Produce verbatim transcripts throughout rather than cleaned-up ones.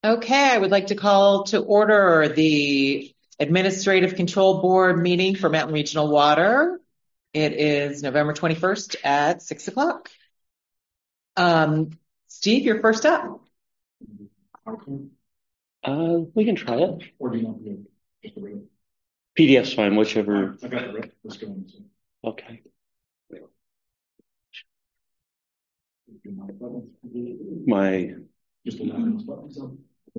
Okay, I would like to call to order the Administrative Control Board meeting for Mountain Regional Water. It is November twenty-first at six o'clock. Um, Steve, you're first up. Uh, we can try it. Or do you want to just the rip? P D F's fine, whichever. I got the rip. Let's go. Okay. My. Just a button.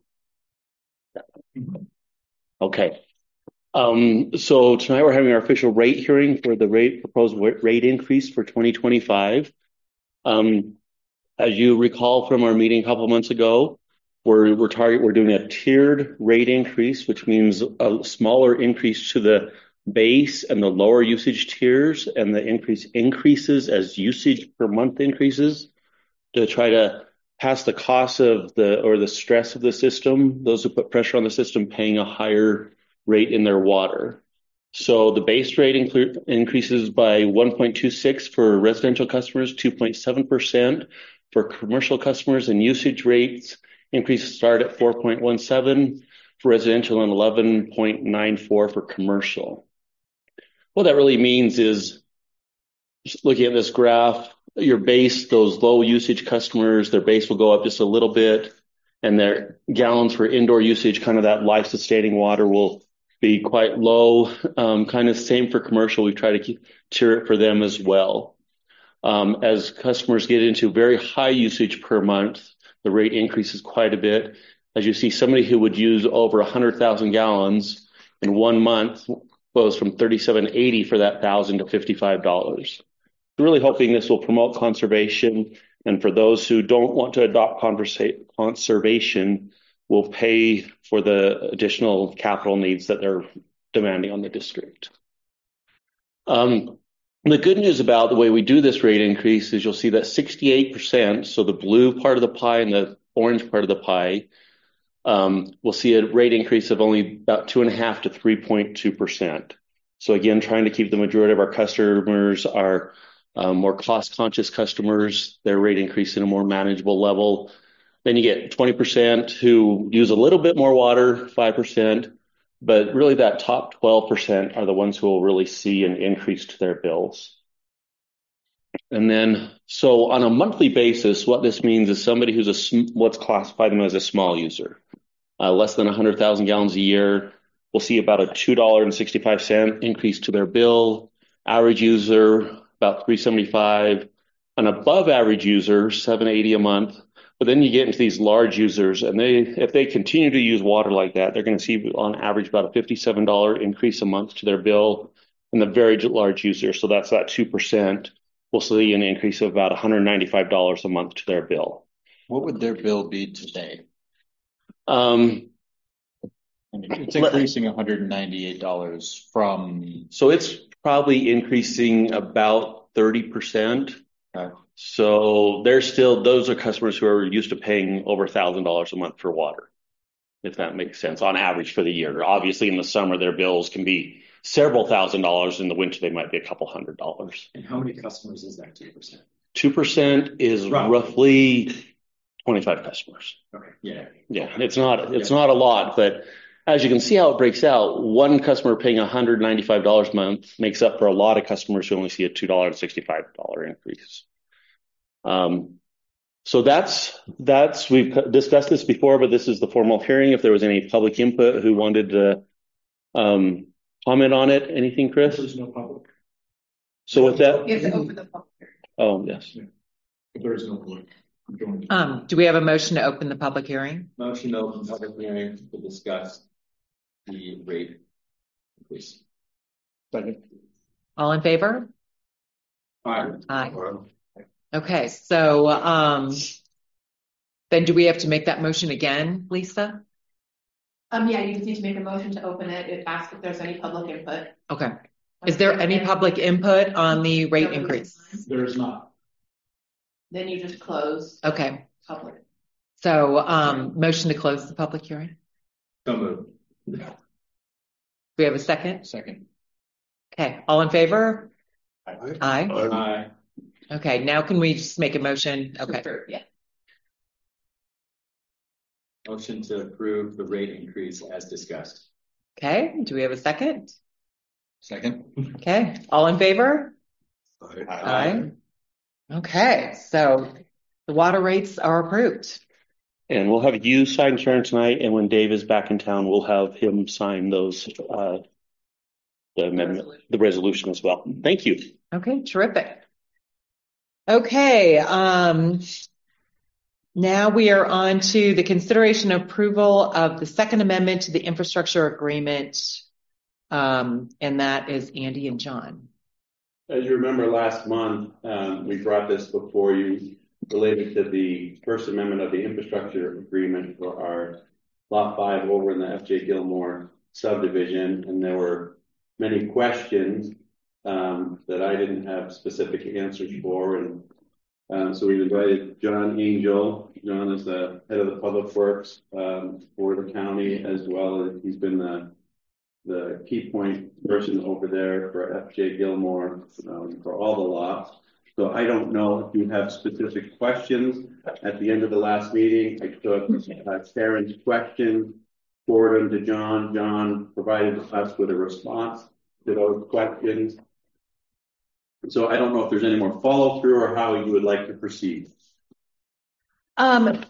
Okay. Um, so tonight we're having our official rate hearing for the rate proposed rate increase for twenty twenty-five. Um, as you recall from our meeting a couple of months ago, we're we're target we're doing a tiered rate increase, which means a smaller increase to the base and the lower usage tiers, and the increase increases as usage per month increases to try to pass the cost of the or the stress of the system, those who put pressure on the system paying a higher rate in their water. So the base rate incre- increases by one point two six for residential customers, two point seven percent for commercial customers, and usage rates increases start at four point one seven for residential and eleven point nine four for commercial. What that really means is, just looking at this graph, your base, those low usage customers, their base will go up just a little bit, and their gallons for indoor usage, kind of that life sustaining water, will be quite low. Um, kind of same for commercial. We try to keep, tier it for them as well. Um, as customers get into very high usage per month, the rate increases quite a bit. As you see, somebody who would use over one hundred thousand gallons in one month goes from thirty-seven eighty for that thousand to fifty-five dollars. Really hoping this will promote conservation, and for those who don't want to adopt conversa- conservation, will pay for the additional capital needs that they're demanding on the district. Um, the good news about the way we do this rate increase is you'll see that sixty-eight percent, so the blue part of the pie and the orange part of the pie, um, we'll see a rate increase of only about two and a half to three point two percent. So again, trying to keep the majority of our customers are Um, more cost-conscious customers, their rate increase in a more manageable level. Then you get twenty percent who use a little bit more water, five percent, but really that top twelve percent are the ones who will really see an increase to their bills. And then, so on a monthly basis, what this means is somebody who's a what's classified them as a small user, uh, less than one hundred thousand gallons a year, will see about a two dollars and sixty-five cents increase to their bill. Average user, about three seventy-five, an above average user, seven eighty a month. But then you get into these large users, and they, if they continue to use water like that, they're going to see on average about a fifty-seven dollars increase a month to their bill. And the very large users, so that's that two percent, will see an increase of about one hundred ninety-five dollars a month to their bill. What would their bill be today? Um, I mean, it's increasing one hundred ninety-eight dollars from... So it's probably increasing about thirty percent. Okay. So they're still, those are customers who are used to paying over one thousand dollars a month for water, if that makes sense, on average for the year. Obviously, in the summer, their bills can be several thousand dollars. In the winter, they might be a couple hundred dollars. And how many customers is that two percent? two percent is Roughly, roughly twenty-five customers. Okay. Yeah. Yeah, it's not, it's yeah. not a lot, but as you can see how it breaks out, one customer paying one hundred ninety-five dollars a month makes up for a lot of customers who only see a two dollars and sixty-five cents increase. Um, so that's, that's, we've discussed this before, but this is the formal hearing. If there was any public input who wanted to um, comment on it, anything, Chris? There's no public. So with that, You have to open the public hearing. Oh, yes. Yeah. If there is no public. Um, do we have a motion to open the public hearing? Motion to open public hearing to discuss the rate increase. Second. All in favor? Aye. Aye. Okay, so um, then do we have to make that motion again, Lisa? Um, yeah, you just need to make a motion to open it. It asks if there's any public input. Okay. Is there any public input on the rate increase? There is not. Then you just close Okay. public. So um, motion to close the public hearing? So moved. Do we have a second? Second. Okay, all in favor? Aye. Aye. Aye. Okay, now can we just make a motion? Okay. Yeah. Motion to approve the rate increase as discussed. Okay, do we have a second? Second. Okay, all in favor? Aye. Aye. Okay, so the water rates are approved. And we'll have you sign Sharon tonight, and when Dave is back in town, we'll have him sign those, uh, the amendment, the resolution as well. Thank you. Okay, terrific. Okay, um, now we are on to the consideration and approval of the second amendment to the infrastructure agreement. Um, and that is Andy and John. As you remember last month, um, we brought this before you related to the First Amendment of the infrastructure agreement for our Lot five over in the F J Gilmore subdivision. And there were many questions um, that I didn't have specific answers for. And um, so we invited John Angel. John is the head of the Public Works um, for the county, as well as he's been the the key point person over there for F J Gilmore um, for all the lots. So I don't know if you have specific questions. At the end of the last meeting, I took uh, Sharon's question, forwarded them to John. John provided us with a response to those questions. So I don't know if there's any more follow through or how you would like to proceed. Um,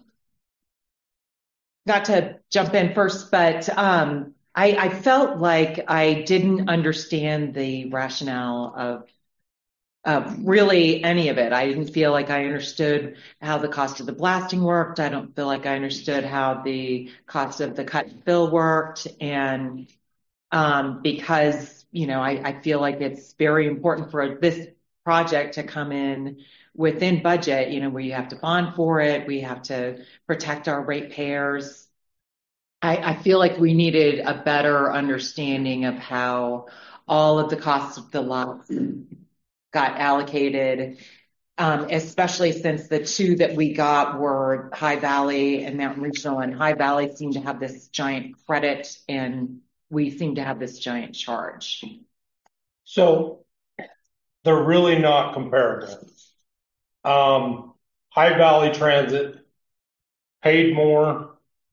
not to jump in first, but um, I, I felt like I didn't understand the rationale of uh, really any of it. I didn't feel like I understood how the cost of the blasting worked. I don't feel like I understood how the cost of the cut and fill worked. And um, because, you know, I, I feel like it's very important for this project to come in within budget, you know, where you have to bond for it. We have to protect our ratepayers. I, I feel like we needed a better understanding of how all of the costs of the lots got allocated, um, especially since the two that we got were High Valley and Mountain Regional, and High Valley seemed to have this giant credit and we seem to have this giant charge. So they're really not comparable. Um, High Valley Transit paid more.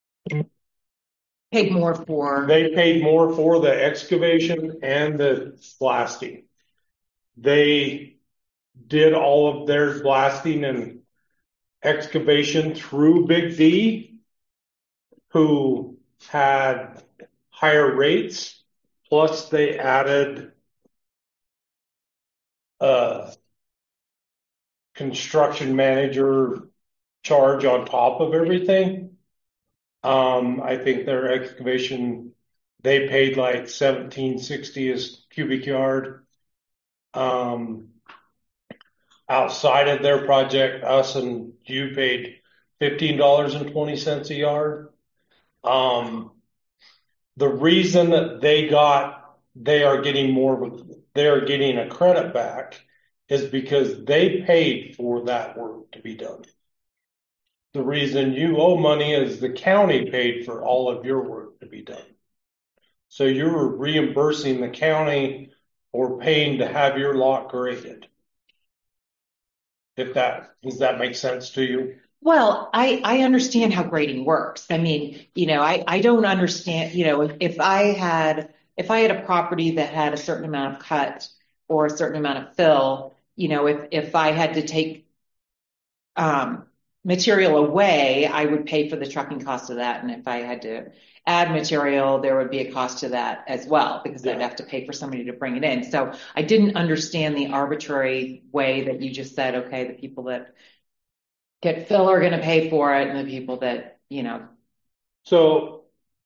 Paid more for. They paid more for the excavation and the blasting. They did all of their blasting and excavation through Big D, who had higher rates, plus they added a construction manager charge on top of everything. Um, I think their excavation, they paid like seventeen sixty a cubic yard. Um, outside of their project, us and you paid fifteen dollars and twenty cents a yard. Um, the reason that they got, they are getting more, they are getting a credit back is because they paid for that work to be done. The reason you owe money is the county paid for all of your work to be done. So you're reimbursing the county for paying to have your lot graded. If that, does that make sense to you? Well, I, I understand how grading works. I mean, you know, I, I don't understand, you know, if, if I had, if I had a property that had a certain amount of cut or a certain amount of fill, you know, if, if I had to take, um, material away, I would pay for the trucking cost of that. And if I had to add material, there would be a cost to that as well, because yeah. I'd have to pay for somebody to bring it in. So I didn't understand the arbitrary way that you just said, okay, the people that get fill are going to pay for it, and the people that, you know. So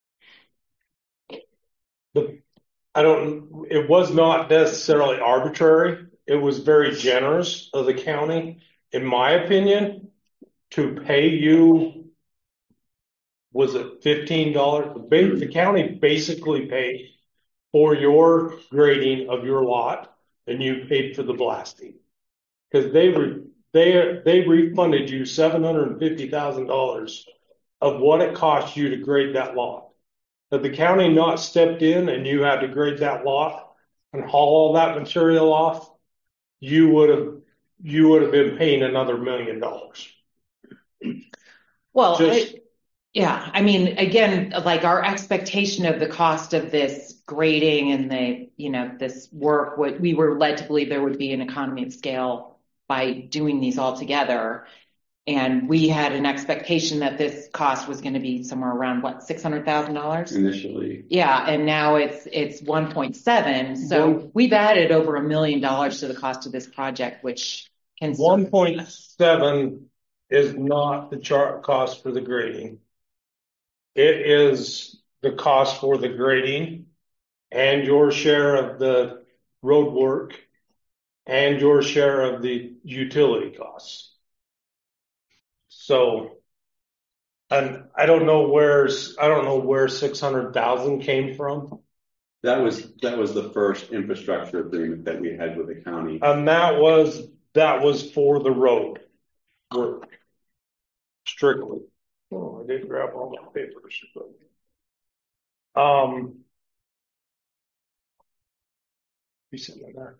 the, I don't, it was not necessarily arbitrary. It was very generous of the county, in my opinion, to pay you, was it fifteen dollars? The, the county basically paid for your grading of your lot, and you paid for the blasting. Because they were, they, they refunded you seven hundred fifty thousand dollars of what it cost you to grade that lot. Had the county not stepped in and you had to grade that lot and haul all that material off, you would have, you would have been paying another million dollars. Well, Just, I, Yeah, I mean, again, like our expectation of the cost of this grading and the, you know, this work, what we were led to believe there would be an economy of scale by doing these all together. And we had an expectation that this cost was going to be somewhere around what, six hundred thousand dollars? Initially. Yeah, and now it's it's one point seven. So One- we've added over a million dollars to the cost of this project, which can One point seven is not the chart cost for the grading. It is the cost for the grading and your share of the road work and your share of the utility costs. So, and I don't know where, I don't know where six hundred thousand came from. That was, that was the first infrastructure agreement that we had with the county. And that was, that was for the road work. Strictly. Oh, I did grab all my papers. But, um, be sitting there.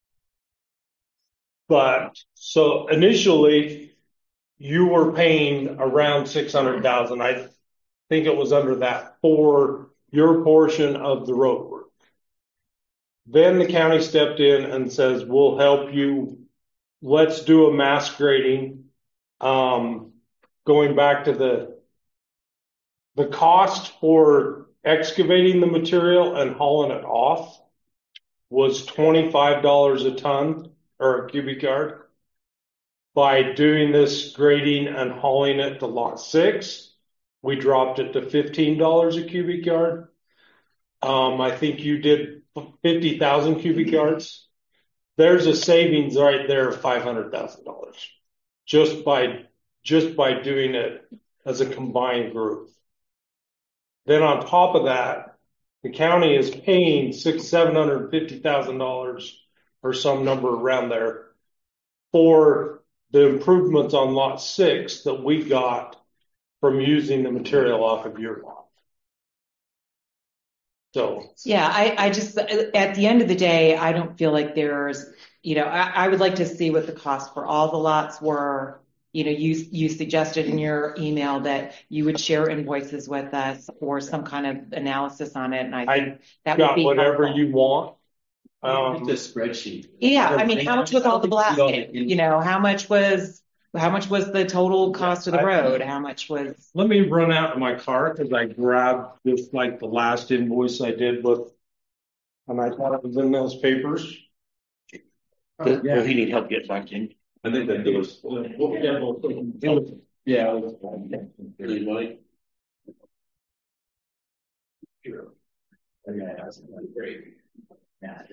But so initially, you were paying around six hundred thousand. I think it was under that for your portion of the road work. Then the county stepped in and says, "We'll help you. Let's do a mass grading." Um, going back to the the cost for excavating the material and hauling it off was twenty-five dollars a ton or a cubic yard. By doing this grading and hauling it to lot six, we dropped it to fifteen dollars a cubic yard. Um, I think you did fifty thousand cubic yards. There's a savings right there of five hundred thousand dollars just by just by doing it as a combined group. Then on top of that, the county is paying six, seven hundred fifty thousand dollars or some number around there for the improvements on lot six that we got from using the material off of your lot. So yeah, I, I just, at the end of the day, I don't feel like there's, you know, I, I would like to see what the cost for all the lots were. You know, you, you suggested in your email that you would share invoices with us or some kind of analysis on it. And I think I that would got be whatever helpful. you want. Um, The spreadsheet. Yeah, I mean, how much was all the blasting? You know, how much was, how much was the total cost of the I- road? How much was, Let me run out to my car because I grabbed just like the last invoice I did with, and I thought it was in those papers. Does, does he need help getting back in? I think that there was. Yeah. Really, Mike? Great. Yeah.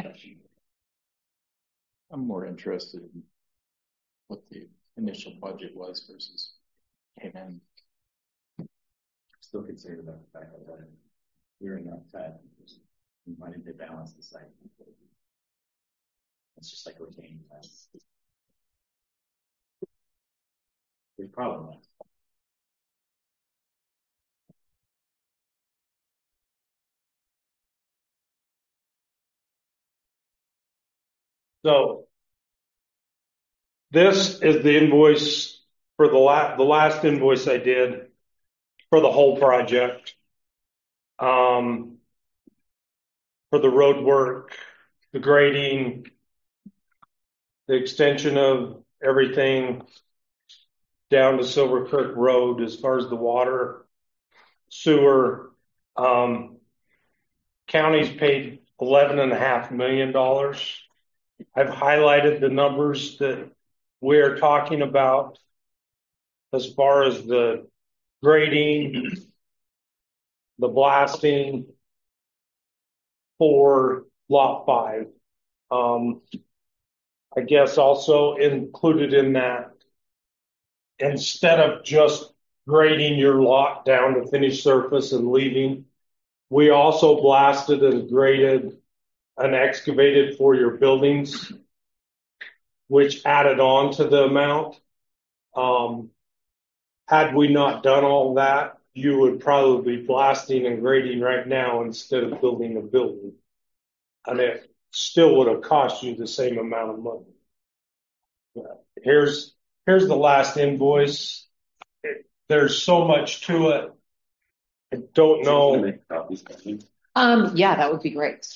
I'm more interested in what the initial budget was versus came in. Still concerned about the fact that we're in that time. Why didn't they balance the site? It's just like retaining that. There's a problem with that. So this is the invoice for the last, the last invoice I did for the whole project. Um, for the road work, the grading, the extension of everything down to Silver Creek Road as far as the water, sewer. Um, county's paid eleven and a half million dollars. I've highlighted the numbers that we're talking about as far as the grading, the blasting for lot five. Um, I guess also included in that, instead of just grading your lot down to finished surface and leaving, we also blasted and graded and excavated for your buildings, which added on to the amount. Um, had we not done all that, you would probably be blasting and grading right now instead of building a building. And it still would have cost you the same amount of money. Yeah. Here's, here's the last invoice. It, there's so much to it. I don't know. Make copies, I think. Um, yeah, that would be great.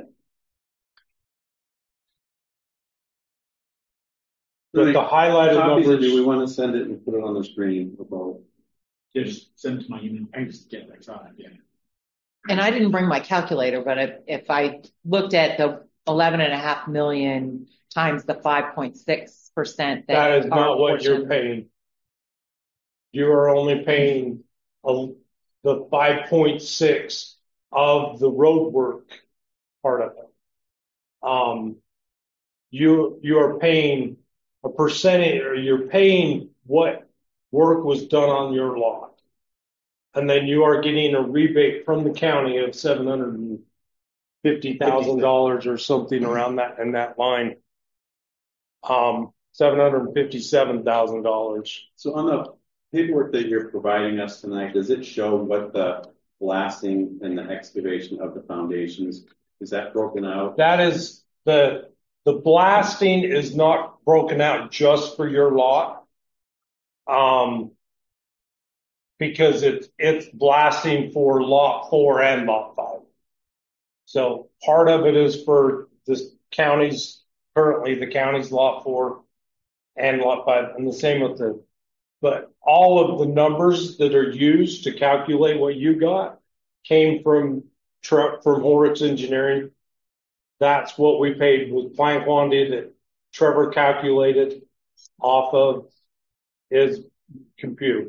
But the highlighted Copies, or numbers. do we want to send it and put it on the screen? About Yeah, just send it to my email. I can just get electronic, yeah. And I didn't bring my calculator, but if, if I looked at the eleven and a half million times the five point six percent. That is not what you're paying. You are only paying a, the five point six of the road work part of it. Um, you, you are paying a percentage, or you're paying what work was done on your lot. And then you are getting a rebate from the county of seven hundred fifty thousand dollars or something around that, in that line. Um, seven hundred fifty-seven thousand dollars. So on the paperwork that you're providing us tonight, does it show what the blasting and the excavation of the foundations, is that broken out? That is the, the blasting is not broken out just for your lot. Um, because it's, it's blasting for lot four and lot five. So part of it is for this county's, currently the county's lot four and lot five, and the same with the, but all of the numbers that are used to calculate what you got came from truck from Horwitz Engineering. That's what we paid with plant quantity that Trevor calculated off of his computer.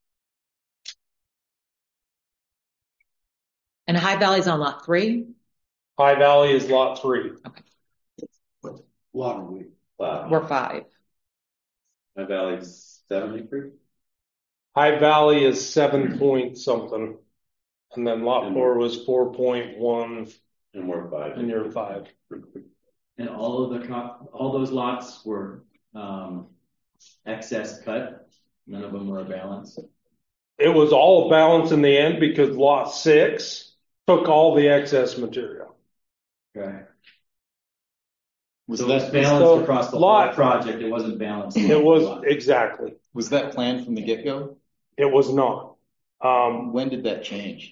And High Valley's on lot three? High Valley is lot three. Lot of week. Wow. We're five. My valley's seven acres. High Valley is seven point something. And then lot four was four point one And we're five. and you're five. And all of the, co- all those lots were, um, excess cut. None of them were a balance. It was all balanced in the end because lot six took all the excess material. Okay. Was So it was that balanced so across the lot- whole project. It wasn't balanced. It was exactly. was that planned from the get-go? It was not. Um, When did that change?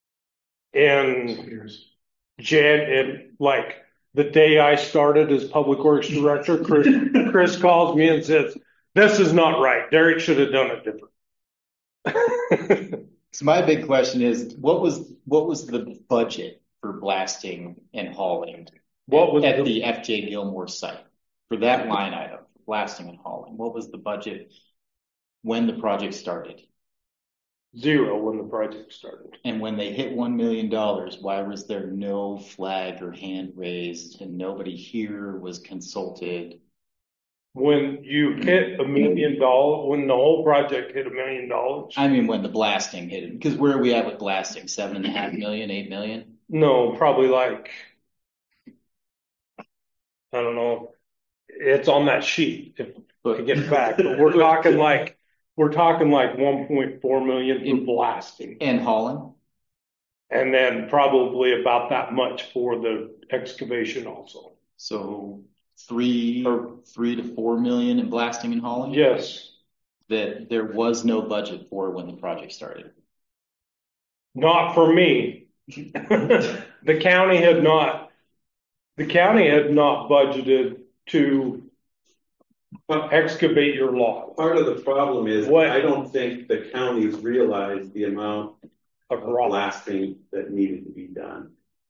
in Jan, in like the day I started as public works director, Chris, Chris calls me and says, "This is not right. Derek should have done it different." So my big question is, what was what was the budget for blasting and hauling What was at the- the F J Gilmore site for that line item, blasting and hauling? What was the budget when the project started? Zero when the project started. And when they hit one million dollars, why was there no flag or hand raised and nobody here was consulted? When you hit a million dollars, when the whole project hit a million dollars, I mean, when the blasting hit it, because where are we at with blasting? Seven and a half million, eight million? no, probably like, I don't know. It's on that sheet if I get it back, but we're talking like, we're talking like one point four million for blasting. And hauling? And then probably about that much for the excavation also. So three or three to four million in blasting and hauling? Yes, That there was no budget for when the project started. not for me. The county had not, the county had not budgeted to excavate your lot Part of the problem is, What? I don't think the counties realize the amount of of rock. blasting that needed to be done.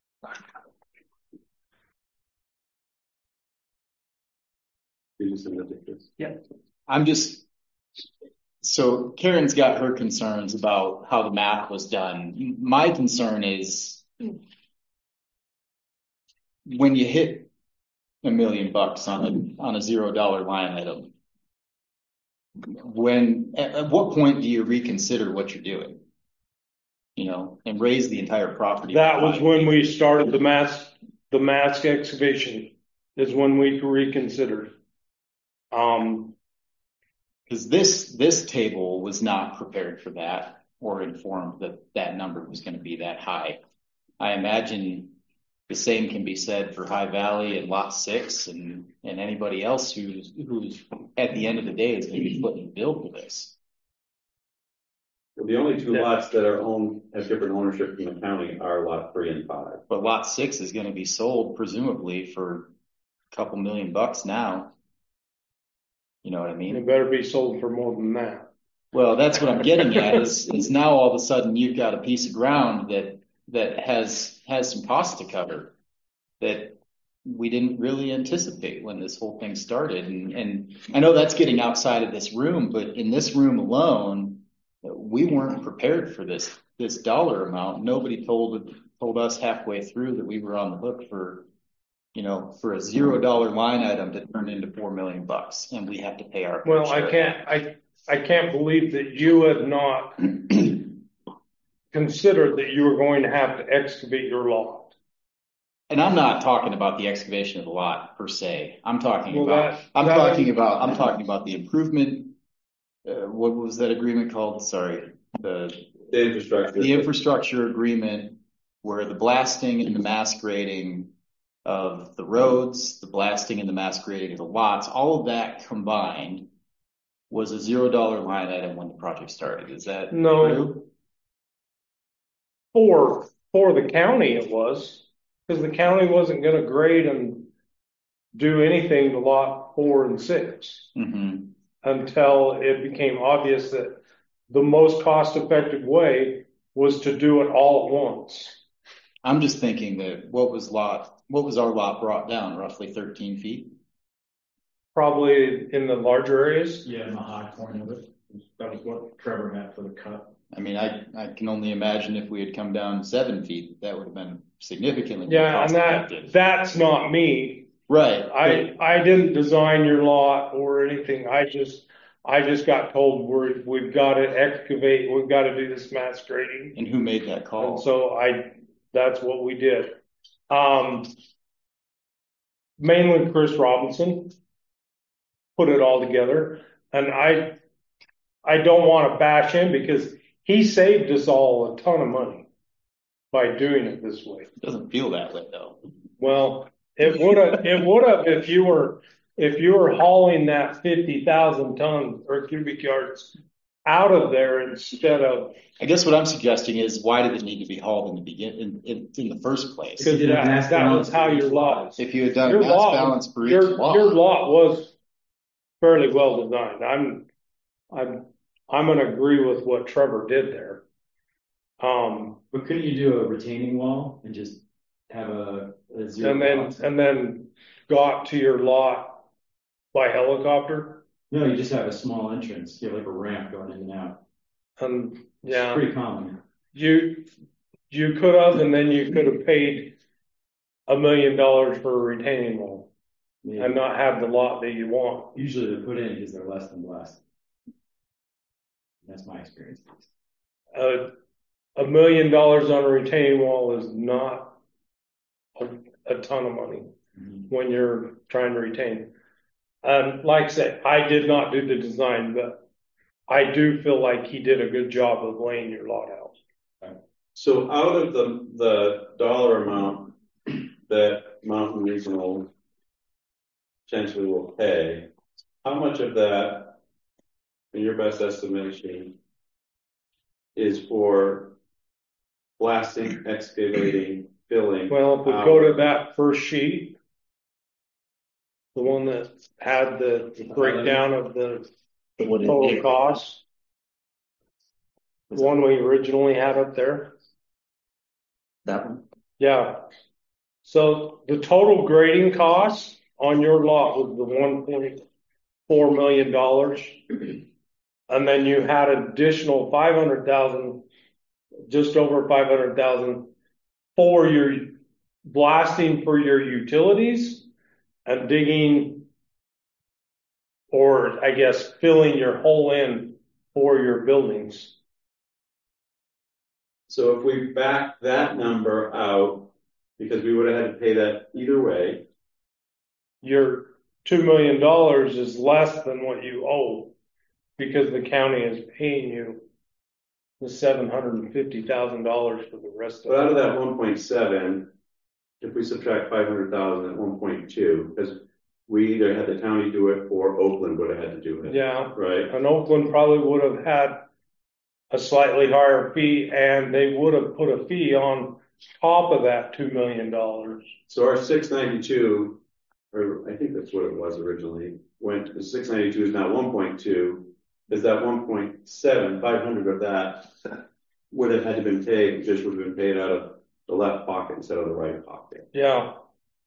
Did you send it to Chris? I'm just, so Karen's got her concerns about how the math was done. My concern is when you hit a million bucks on a, on a zero dollar line item, when, at, at what point do you reconsider what you're doing? You know, and raise the entire property. That was when we started the mass, the mass excavation is when we reconsidered. Um, Because this, this table was not prepared for that or informed that that number was going to be that high. I imagine the same can be said for High Valley and Lot Six and, and anybody else who's, who's at the end of the day is going to be footing the bill for this. The only two Yeah. lots that are owned, have different ownership from the county are lot three and five. But lot six is going to be sold presumably for a couple million bucks now. You know what I mean? It better be sold for more than that. Well, that's what I'm getting at is, is now all of a sudden you've got a piece of ground that, that has, has some costs to cover that we didn't really anticipate when this whole thing started. And, and I know that's getting outside of this room, but in this room alone, we weren't prepared for this, this dollar amount. Nobody told, told us halfway through that we were on the hook for, you know, for a zero dollar line item to turn into four million bucks, and we have to pay our. Well, share. I can't, I, I can't believe that you had not considered that you were going to have to excavate your lot. And I'm not talking about the excavation of the lot per se. I'm talking Well, about, that- I'm that- talking about, I'm talking about the improvement. Uh, what was that agreement called? Sorry, the, The infrastructure. the infrastructure agreement where the blasting and the mass grading of the roads, the blasting and the mass grading of the lots, all of that combined was a zero dollar line item when the project started. Is that No. true? For, for the county it was, because the county wasn't gonna grade and do anything to lot four and six Mm-hmm. until it became obvious that the most cost-effective way was to do it all at once. I'm just thinking that what was lot, what was our lot brought down? Roughly thirteen feet? Probably in the larger areas. Yeah, in the high point of it. That was what Trevor had for the cut. I mean, I, I can only imagine if we had come down seven feet, that would have been significantly more Yeah, and cost that, effective. that's not me. Right. I, I didn't design your lot or anything. I just, I just got told we're, we've got to excavate, we've got to do this mass grading. And who made that call? And so I, that's what we did. Um, mainly Chris Robinson put it all together. And I, I don't want to bash him because he saved us all a ton of money by doing it this way. It doesn't feel that way though. Well, it would have, it would have if you were, if you were hauling that fifty thousand tons or cubic yards out of there instead of, I guess what I'm suggesting is why did it need to be hauled in the begin, in, in, in the first place? because did a that, mass that was balance how for your each lot. lot. If you had done a Your mass lot, balance for each your, your lot, lot was fairly well designed. I'm, I'm, I'm gonna agree with what Trevor did there. Um, But couldn't you do a retaining wall and just have a, a zero? and then, balance? and then got to your lot by helicopter. No, you just have a small entrance. You have like a ramp going in and out. And It's yeah, pretty common. you, you could have, and then you could have paid a million dollars for a retaining wall Yeah. and not have the lot that you want. Usually they're put in because they're less than blast. That's my experience. Uh, a million dollars on a retaining wall is not a, a ton of money Mm-hmm. when you're trying to retain. And like I said, I did not do the design, but I do feel like he did a good job of laying your lot out. So out of the, the dollar amount that Mountain Regional potentially will pay, how much of that, in your best estimation, is for blasting, excavating, filling? Well, if we out? go to that first sheet, the one that had the breakdown of the total cost, the one we originally had up there. That one? Yeah. So the total grading cost on your lot was the one point four million dollars. And then you had additional five hundred thousand, just over five hundred thousand for your blasting for your utilities and digging, or I guess filling your hole in for your buildings. So if we back that number out, because we would have had to pay that either way, Your two million dollars is less than what you owe because the county is paying you the seven hundred and fifty thousand dollars for the rest but out of of it. that one point seven, if we subtract five hundred thousand at one point two, because we either had the county do it or Oakland would have had to do it. Yeah, Right? and Oakland probably would have had a slightly higher fee, and they would have put a fee on top of that two million dollars. So our six ninety-two, or I think that's what it was originally, went, the six ninety-two is now one point two, is that one point seven, five hundred of that would have had to been paid, just would have been paid out of the left pocket instead of the right pocket. Yeah.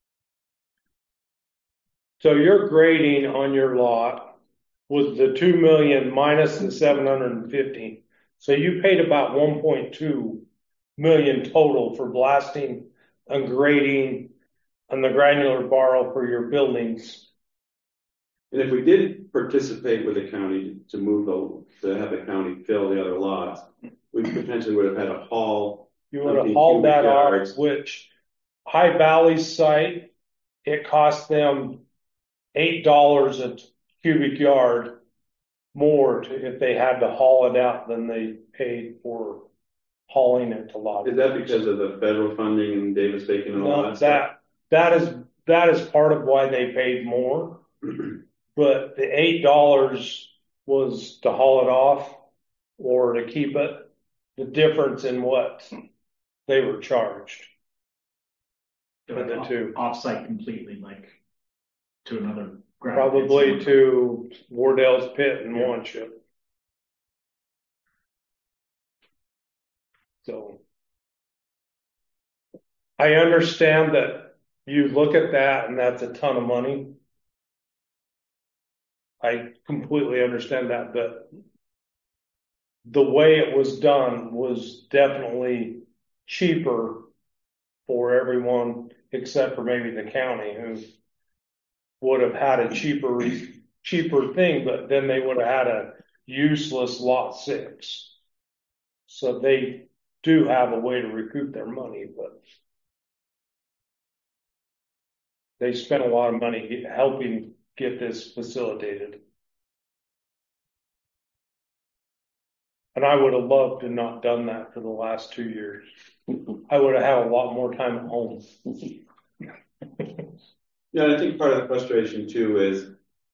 So your grading on your lot was the two million minus the seven hundred and fifty. So you paid about one point two million total for blasting and grading and the granular borrow for your buildings. And if we did participate with the county to move the, to have the county fill the other lots, we potentially would have had to haul. You would have hauled that off, which High Valley's site, it cost them eight dollars a cubic yard more to, if they had to haul it out than they paid for hauling it to lot. Is that because of the federal funding and Davis-Bacon and all No, that? that that is that is part of why they paid more. But the eight dollars was to haul it off or to keep it. The difference in what they were charged. Like the off- two. Offsite completely, like to another. ground Probably pit. to Wardell's Pit and one ship. So I understand that you look at that and that's a ton of money. I completely understand that, but the way it was done was definitely cheaper for everyone except for maybe the county, who would have had a cheaper cheaper thing, but then they would have had a useless lot six. So they do have a way to recoup their money, but they spent a lot of money helping get this facilitated. And I would have loved to not done that for the last two years. I would have had a lot more time at home. Yeah, I think part of the frustration too is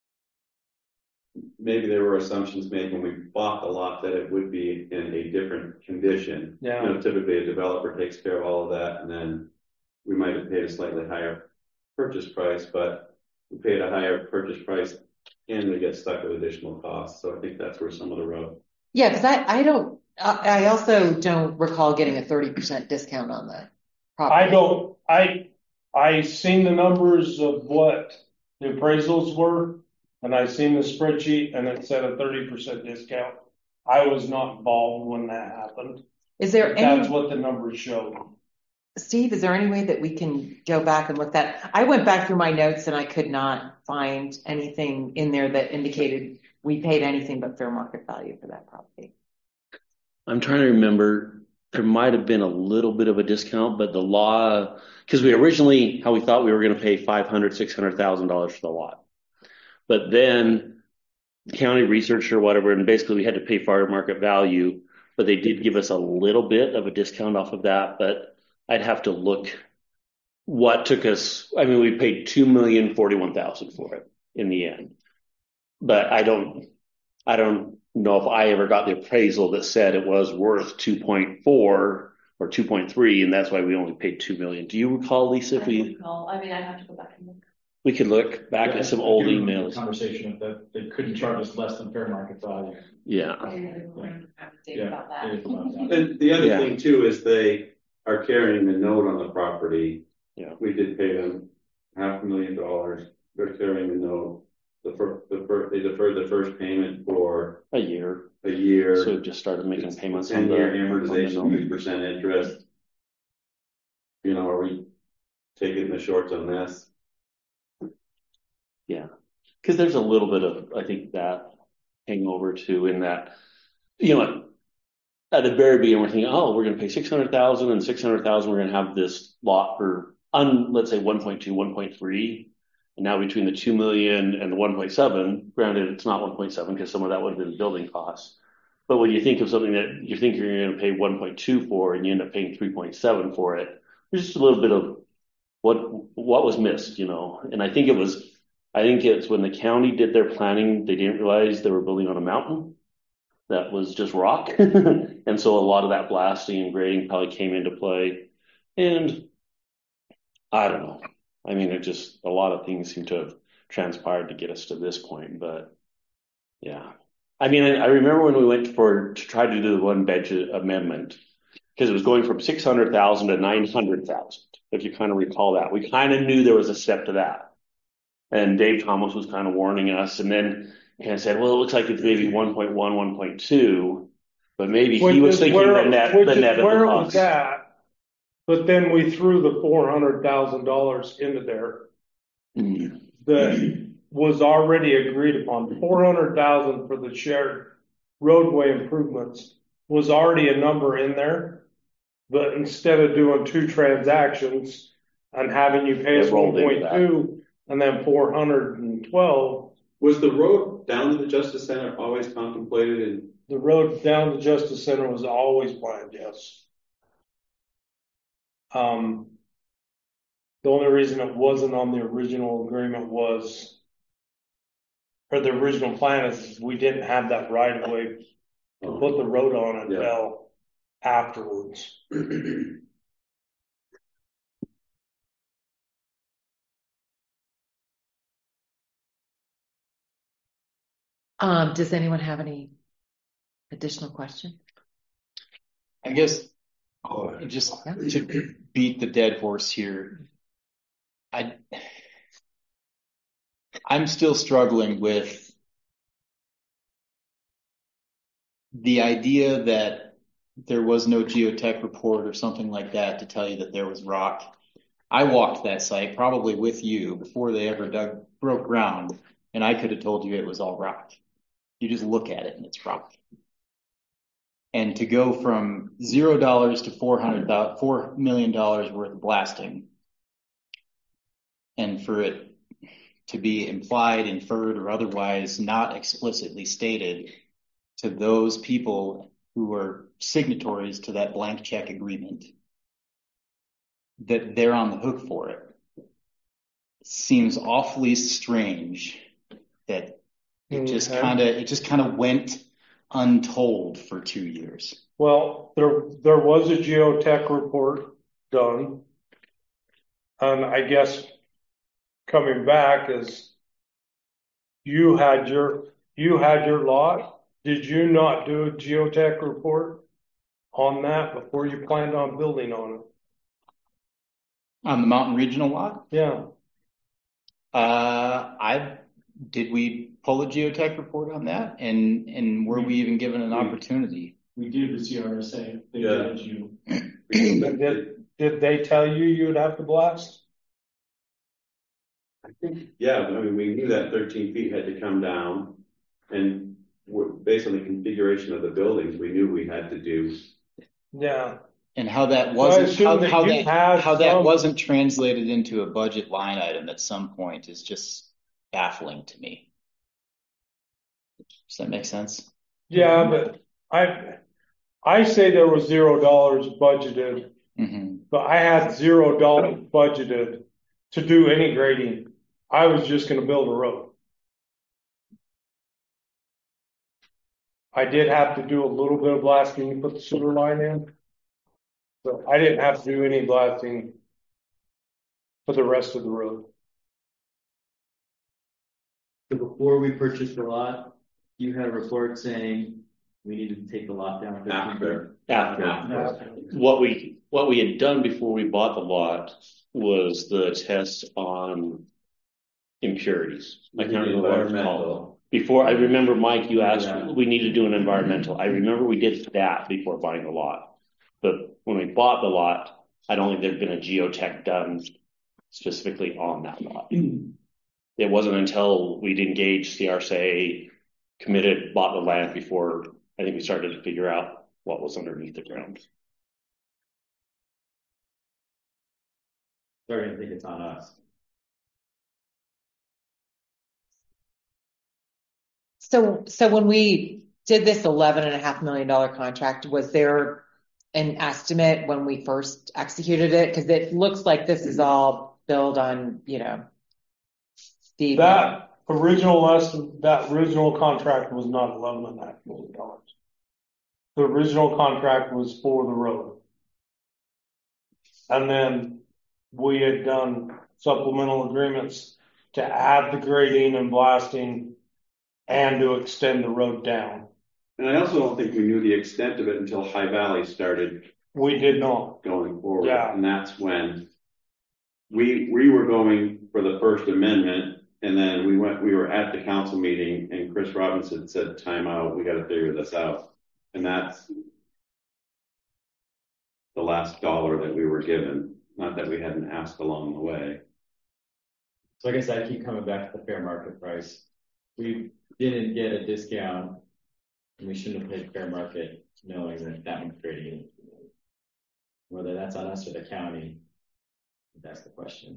maybe there were assumptions made when we bought the lot that it would be in a different condition. Yeah. You know, typically a developer takes care of all of that, and then we might have paid a slightly higher purchase price, but we paid a higher purchase price and we get stuck with additional costs. So I think that's where some of the rub. Yeah, because I, I don't, I I also don't recall getting a thirty percent discount on that property. I don't, I, I seen the numbers of what the appraisals were, and I seen the spreadsheet, and it said a thirty percent discount. I was not involved when that happened. Is there That's any, what the numbers showed. Steve, is there any way that we can go back and look that? I went back through my notes and I could not find anything in there that indicated we paid anything but fair market value for that property. I'm trying to remember. There might have been a little bit of a discount, but the law, because we originally, how we thought we were going to pay five hundred, six hundred thousand dollars for the lot. But then the county researched or whatever, and basically we had to pay fair market value, but they did give us a little bit of a discount off of that. But I'd have to look what took us. I mean, we paid two million forty-one thousand for it in the end, but I don't, I don't know if I ever got the appraisal that said it was worth two point four or two point three, and that's why we only paid two million. Do you recall, Lisa? If I we don't recall. I mean, I'd have to go back and look. we could look back Yeah, at some I old do remember the emails. Conversation that they couldn't charge us less than fair market value. Yeah, I don't remember Dave Yeah, about that. it is about that. And the other Yeah. thing too is they are carrying the note on the property. Yeah. We did pay them half a million dollars. They're carrying the note. The first, the first, they deferred the first payment for a year. a year. So we've just started making payments on Ten the year on the amortization, note. three percent interest. You know, are we taking the shorts on this? Yeah, because there's a little bit of, I think, that hangover too in that, you know, at the very beginning we're thinking, oh, we're going to pay six hundred thousand and six hundred thousand. We're going to have this lot for, un, let's say one point two, one point three. And now between the two million and the one point seven, granted it's not one point seven because some of that would have been building costs. But when you think of something that you think you're going to pay one point two for and you end up paying three point seven for it, there's just a little bit of what, what was missed, you know? And I think it was, I think it's when the county did their planning, they didn't realize they were building on a mountain. that was just rock. And so a lot of that blasting and grading probably came into play. And I don't know. I mean, it just, a lot of things seem to have transpired to get us to this point, but yeah. I mean, I, I remember when we went for, to try to do the one budget amendment, because it was going from six hundred thousand to nine hundred thousand, if you kind of recall that. We kind of knew there was a step to that. And Dave Thomas was kind of warning us, and then kind of said, well, it looks like it's maybe one point one, one point two, but maybe Which he was is thinking where- the net, which the is net of where the it was box. at. But then we threw the four hundred thousand dollars into there Mm. that was already agreed upon. Four hundred thousand for the shared roadway improvements was already a number in there. But instead of doing two transactions and having you pay It us one rolled into point two and then four hundred and twelve, Was the road down to the Justice Center always contemplated in? the road down to Justice Center was always planned, yes. Um, the only reason it wasn't on the original agreement was, or the original plan is we didn't have that right of way to put the road on until afterwards. Um, does anyone have any additional questions? I guess oh, just to beat the dead horse here, I I'm still struggling with the idea that there was no geotech report or something like that to tell you that there was rock. I walked that site probably with you before they ever dug broke ground, and I could have told you it was all rock. You just look at it and it's rock. And to go from zero dollars to four hundred four million dollars worth of blasting, and for it to be implied, inferred, or otherwise not explicitly stated to those people who were signatories to that blank check agreement that they're on the hook for it, seems awfully strange that it just Okay. kind of it just kind of went untold for two years. Well, there, there was a geotech report done. And I guess coming back is you had your, you had your lot. Did you not do a geotech report on that before you planned on building on it? On the Mountain Regional lot, Yeah. uh, I did we pull a geotech report on that, and and were we even given an opportunity? We did the C R S A, they Yeah. guided you. But Did, did they tell you you would have to blast? I think, yeah, I mean, we knew that thirteen feet had to come down, and we're, based on the configuration of the buildings, we knew we had to do. Yeah. And how that So I wasn't assume how, that how you that had how that some- wasn't translated into a budget line item at some point is just baffling to me. Does that make sense? Yeah, but I, I say there was zero dollars budgeted, Mm-hmm. but I had zero dollars budgeted to do any grading. I was just gonna build a road. I did have to do a little bit of blasting to put the sewer line in. So I didn't have to do any blasting for the rest of the road. So before we purchased the lot, you had a report saying we needed to take the lot down. After. After. What we, what we had done before we bought the lot was the test on impurities. I can't remember what it's called. Environmental. Before, I remember, Mike, you asked, Yeah. we need to do an environmental. I remember we did that before buying the lot. But when we bought the lot, I don't think there'd been a geotech done specifically on that lot. It wasn't until we'd engaged C R S A, committed, bought the land before I think we started to figure out what was underneath the ground. Starting to think it's on us. So, so when we did this eleven and a half million dollar contract, was there an estimate when we first executed it? Because it looks like this is all billed on, you know, the That, original estimate, that original contract was not eleven and a half million dollars. The original contract was for the road. And then we had done supplemental agreements to add the grading and blasting and to extend the road down. And I also don't think we knew the extent of it until High Valley started We did not. going forward. Yeah. And that's when we, we were going for the First Amendment, and then we went, we were at the council meeting, and Chris Robinson said, time out, we gotta figure this out. And that's the last dollar that we were given. Not that we hadn't asked along the way. So I guess I keep coming back to the fair market price. We didn't get a discount, and we shouldn't have paid fair market knowing that that was grading. Whether that's on us or the county, that's the question.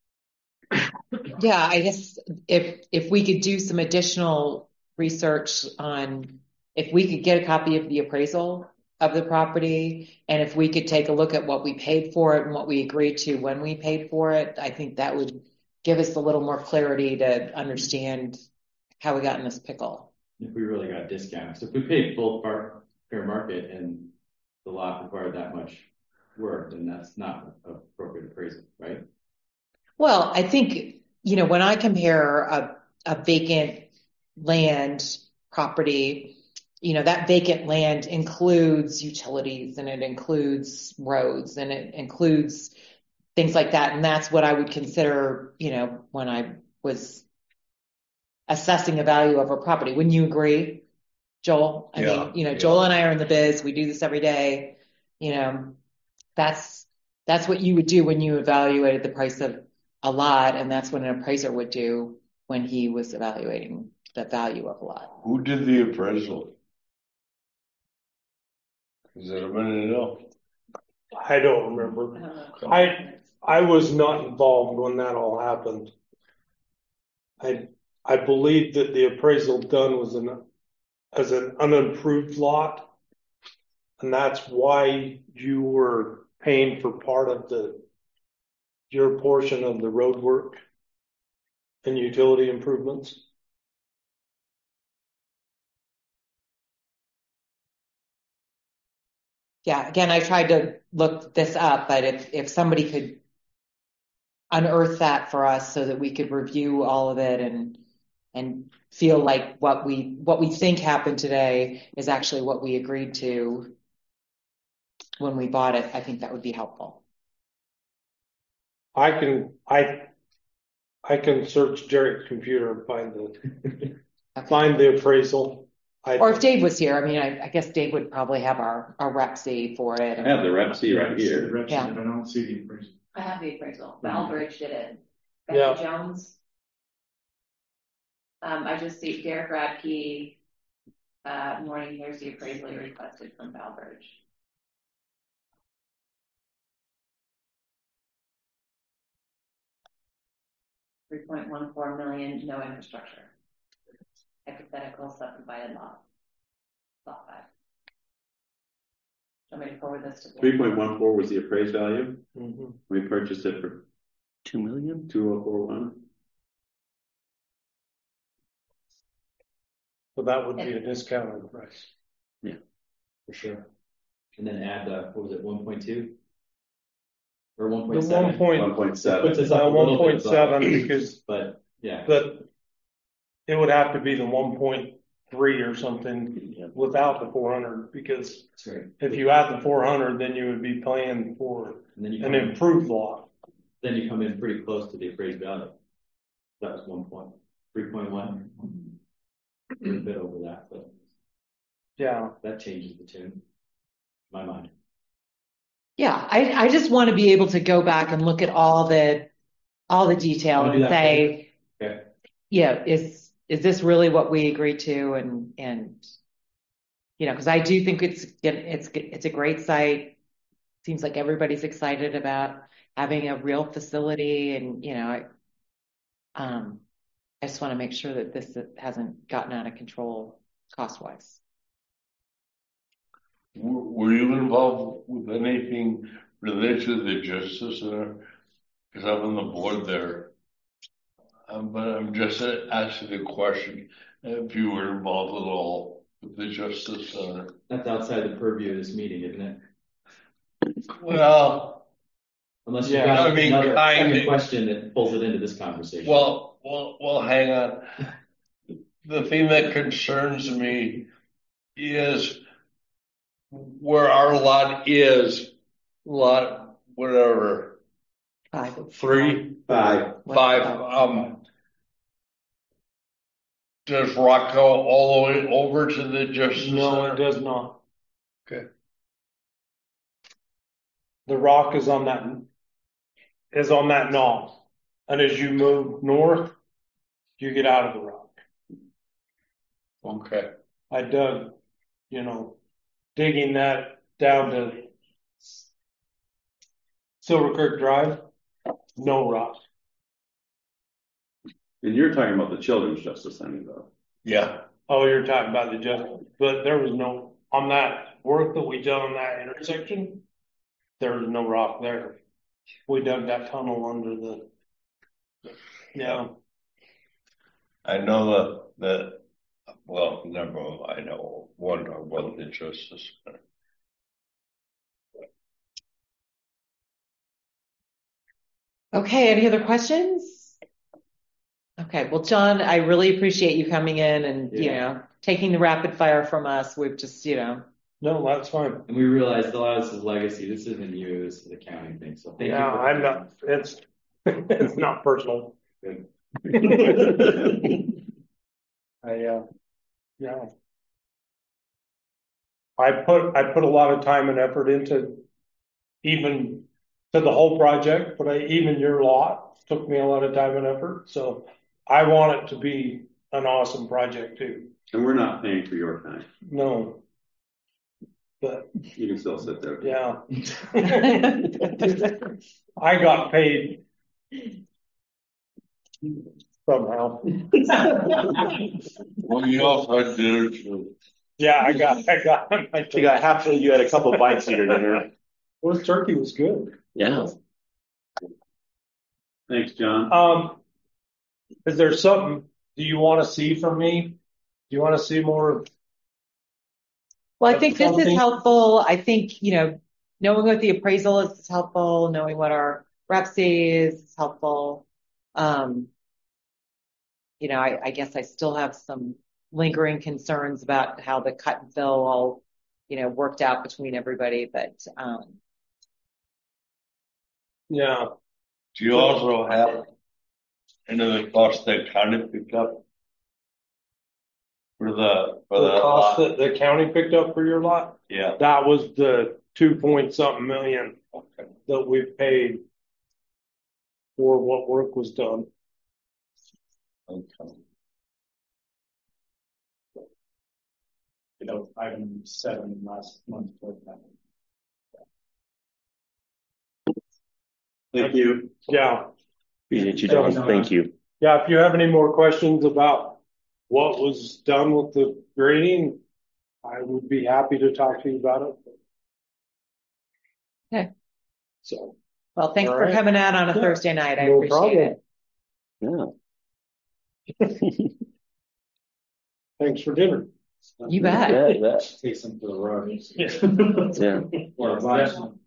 Yeah, I guess if if we could do some additional research on, if we could get a copy of the appraisal of the property, and if we could take a look at what we paid for it and what we agreed to when we paid for it, I think that would give us a little more clarity to understand how we got in this pickle. If we really got discounts, if we paid full par, fair market and the lot required that much work, then that's not an appropriate appraisal, right? Well, I think, you know, when I compare a, a vacant land property, you know, that vacant land includes utilities and it includes roads and it includes things like that. And that's what I would consider, you know, when I was assessing the value of a property. Wouldn't you agree, Joel? I Yeah, mean, you know, yeah. Joel and I are in the biz. We do this every day. You know, that's, that's what you would do when you evaluated the price of a lot. And that's what an appraiser would do when he was evaluating the value of a lot. Who did the appraisal? Is it a minute ago? I don't remember. I I was not involved when that all happened. I I believe that the appraisal done was an as an unimproved lot, and that's why you were paying for part of the your portion of the road work and utility improvements. Yeah, again, I tried to look this up, but if, if somebody could unearth that for us so that we could review all of it and and feel like what we what we think happened today is actually what we agreed to when we bought it, I think that would be helpful. I can I I can search Derek's computer and find the Okay. find the appraisal. I, Or if Dave was here, I mean, I, I guess Dave would probably have our, our rep C for it. I have the rep C right The here. reps, Yeah. but I don't see the appraisal. I have the appraisal. Mhm. Valbridge did it. Yeah. Becky Jones. Um, I just see Derek Radke, uh, morning, here's the appraisal you requested from Valbridge. Three point one four million, no infrastructure. Hypothetical subdivided lot. Lot five. Do you want me to forward this to? Three point one four was the appraised value. Mhm. We purchased it for Two million? two oh four one. So that would be a discounted price. For sure. And then add the, what was it, one point two? Or one The point one seven? point One point seven. Puts us up a uh, little one bit point seven above. because But, yeah. that it would have to be the one point three or something Yeah. without the four hundred, because That's right. if you add the four hundred, then you would be paying for And then you an come in, improved lot. then you come in pretty close to the appraised value. That was one point, three point one. A little bit over that, but Yeah. that changes the tune. In my mind. Yeah, I, I just want to be able to go back and look at all the all the detail Wanna do and that, say, Okay. yeah, is is this really what we agreed to? And and you know, because I do think it's it's it's a great site. Seems like everybody's excited about having a real facility, and you know, I, um, I just want to make sure that this hasn't gotten out of control cost wise. Were were you involved with anything related to the Justice Center? Because I'm on the board there. Um, but I'm just asking a question. If you were involved at all with the Justice Center. That's outside the purview of this meeting, isn't it? Well, Unless you've Yeah, got I mean, another kind second of. question that pulls it into this conversation. well, well, well, hang on. The thing that concerns me is where our lot is, lot whatever, Five. three, Five. five, um, does rock go all the way over to the Justice No, it Center? does not. Okay. The rock is on that is on that knob, and as you move north, you get out of the rock. Okay. I dug, you know, digging that down to Silver Creek Drive, no rock. And you're talking about the Children's Justice Center, though. Yeah. Oh, you're talking about the justice, but there was no on that work that we done on that intersection. There was no rock there. We dug that tunnel under the. Yeah. I know that, that, well, never, I know one about the Justice Center. Okay, any other questions? Okay, well, John, I really appreciate you coming in and, you Yeah. know, taking the rapid fire from us. We've just, you know, No, that's fine. And we realized a lot of this is legacy. This isn't you, this is accounting thing. So thank Yeah, you. for I'm not. It's it's not personal. Good. I uh, yeah. I put I put a lot of time and effort into even to the whole project, but I even your lot took me a lot of time and effort. So I want it to be an awesome project too. And we're not paying for your time. No, but You can still sit there. yeah, I got paid somehow. Well, you also had dinner too. Yeah, I got I got. I You got half. You had a couple bites of your dinner. Well, this turkey was good. Yeah. Thanks, John. Um, is there something do you want to see from me? Do you want to see more? well, I think this is Something- helpful. I think, you know, knowing what the appraisal is is helpful. Knowing what our rep C is is helpful. Um, you know, I, I guess I still have some lingering concerns about how the cut and fill all, you know, worked out between everybody, but, um, Yeah, Do you also have any of the costs that county picked up? For the, for the the cost lot? that the county picked up for your lot, Yeah. that was the two point something million Okay. that we paid for what work was done. Okay. You know, item seven last month. Thank you. Yeah, Appreciate you, John. Thank you. yeah. If you have any more questions about what was done with the grading, I would be happy to talk to you about it. Okay. So, well, thanks All for right. coming out on a Yeah, Thursday night. I no appreciate problem. it. Yeah. thanks for dinner. You bet. Yeah, yeah. Take some to the road. Yeah. Or buy some.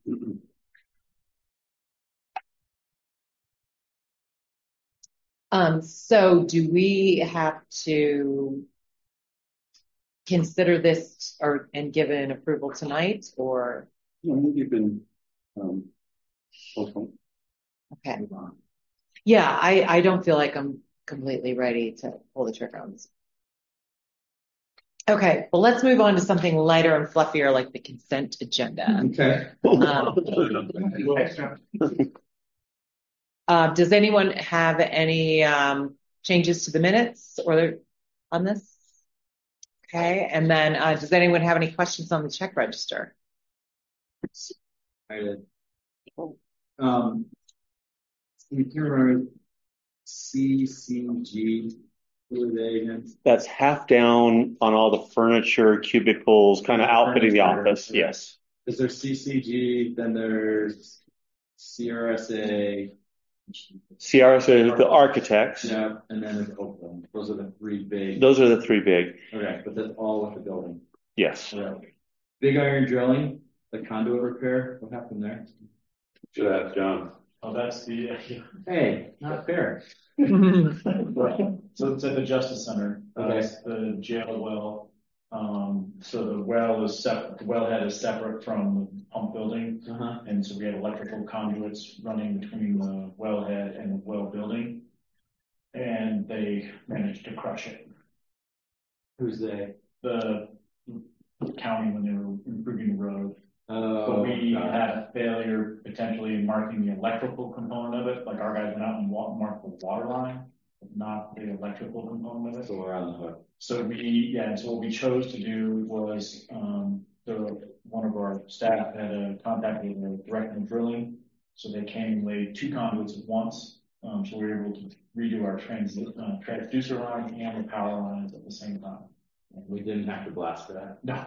Um, so do we have to consider this or and give an approval tonight or Yeah, maybe you can, um, postpone. okay? Yeah, I, I don't feel like I'm completely ready to pull the trigger on this. Okay, well, let's move on to something lighter and fluffier like the consent agenda. Okay. Um, uh, does anyone have any um, changes to the minutes or on this? Okay, and then uh, does anyone have any questions on the check register? I did. Um, we can remember C C G. Who are they again? That's half down on all the furniture, cubicles, kind of outfitting the Furniture. office. Yes. Is there C C G? Then there's C R S A. C R S are the architects. Yeah, and then it's Oakland. Those are the three big. Those are the three big. Okay, but that's all with the building. Yes. Okay. Big iron drilling, the conduit repair. What happened there? Should ask John. Oh, that's the, Hey, not fair. so it's at the Justice Center. Okay. That's the jail well. Um, so the well is separate, the wellhead is separate from the pump building. Uh-huh. And so we have electrical conduits running between the wellhead and the well building. And they managed to crush it. Who's they? The county when they were improving the road. Oh, But we God. had a failure potentially in marking the electrical component of it. Like our guys went out and wa- marked the water line, but not the electrical component of it. So we're on the hook. So we, yeah, and so what we chose to do was, um, the, one of our staff had a contact with the director of drilling. So they came and laid two conduits at once. Um, so we were able to redo our transit, uh, transducer line and the power lines at the same time. And we didn't have to blast for that. No.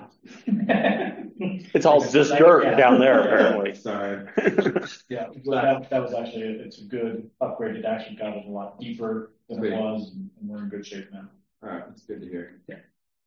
It's all just dirt down there, apparently. Sorry. Yeah, well, that, that was actually, it's a good upgrade. It actually got it a lot deeper than it Great. was, and we're in good shape now. All right, that's good to hear. Yeah.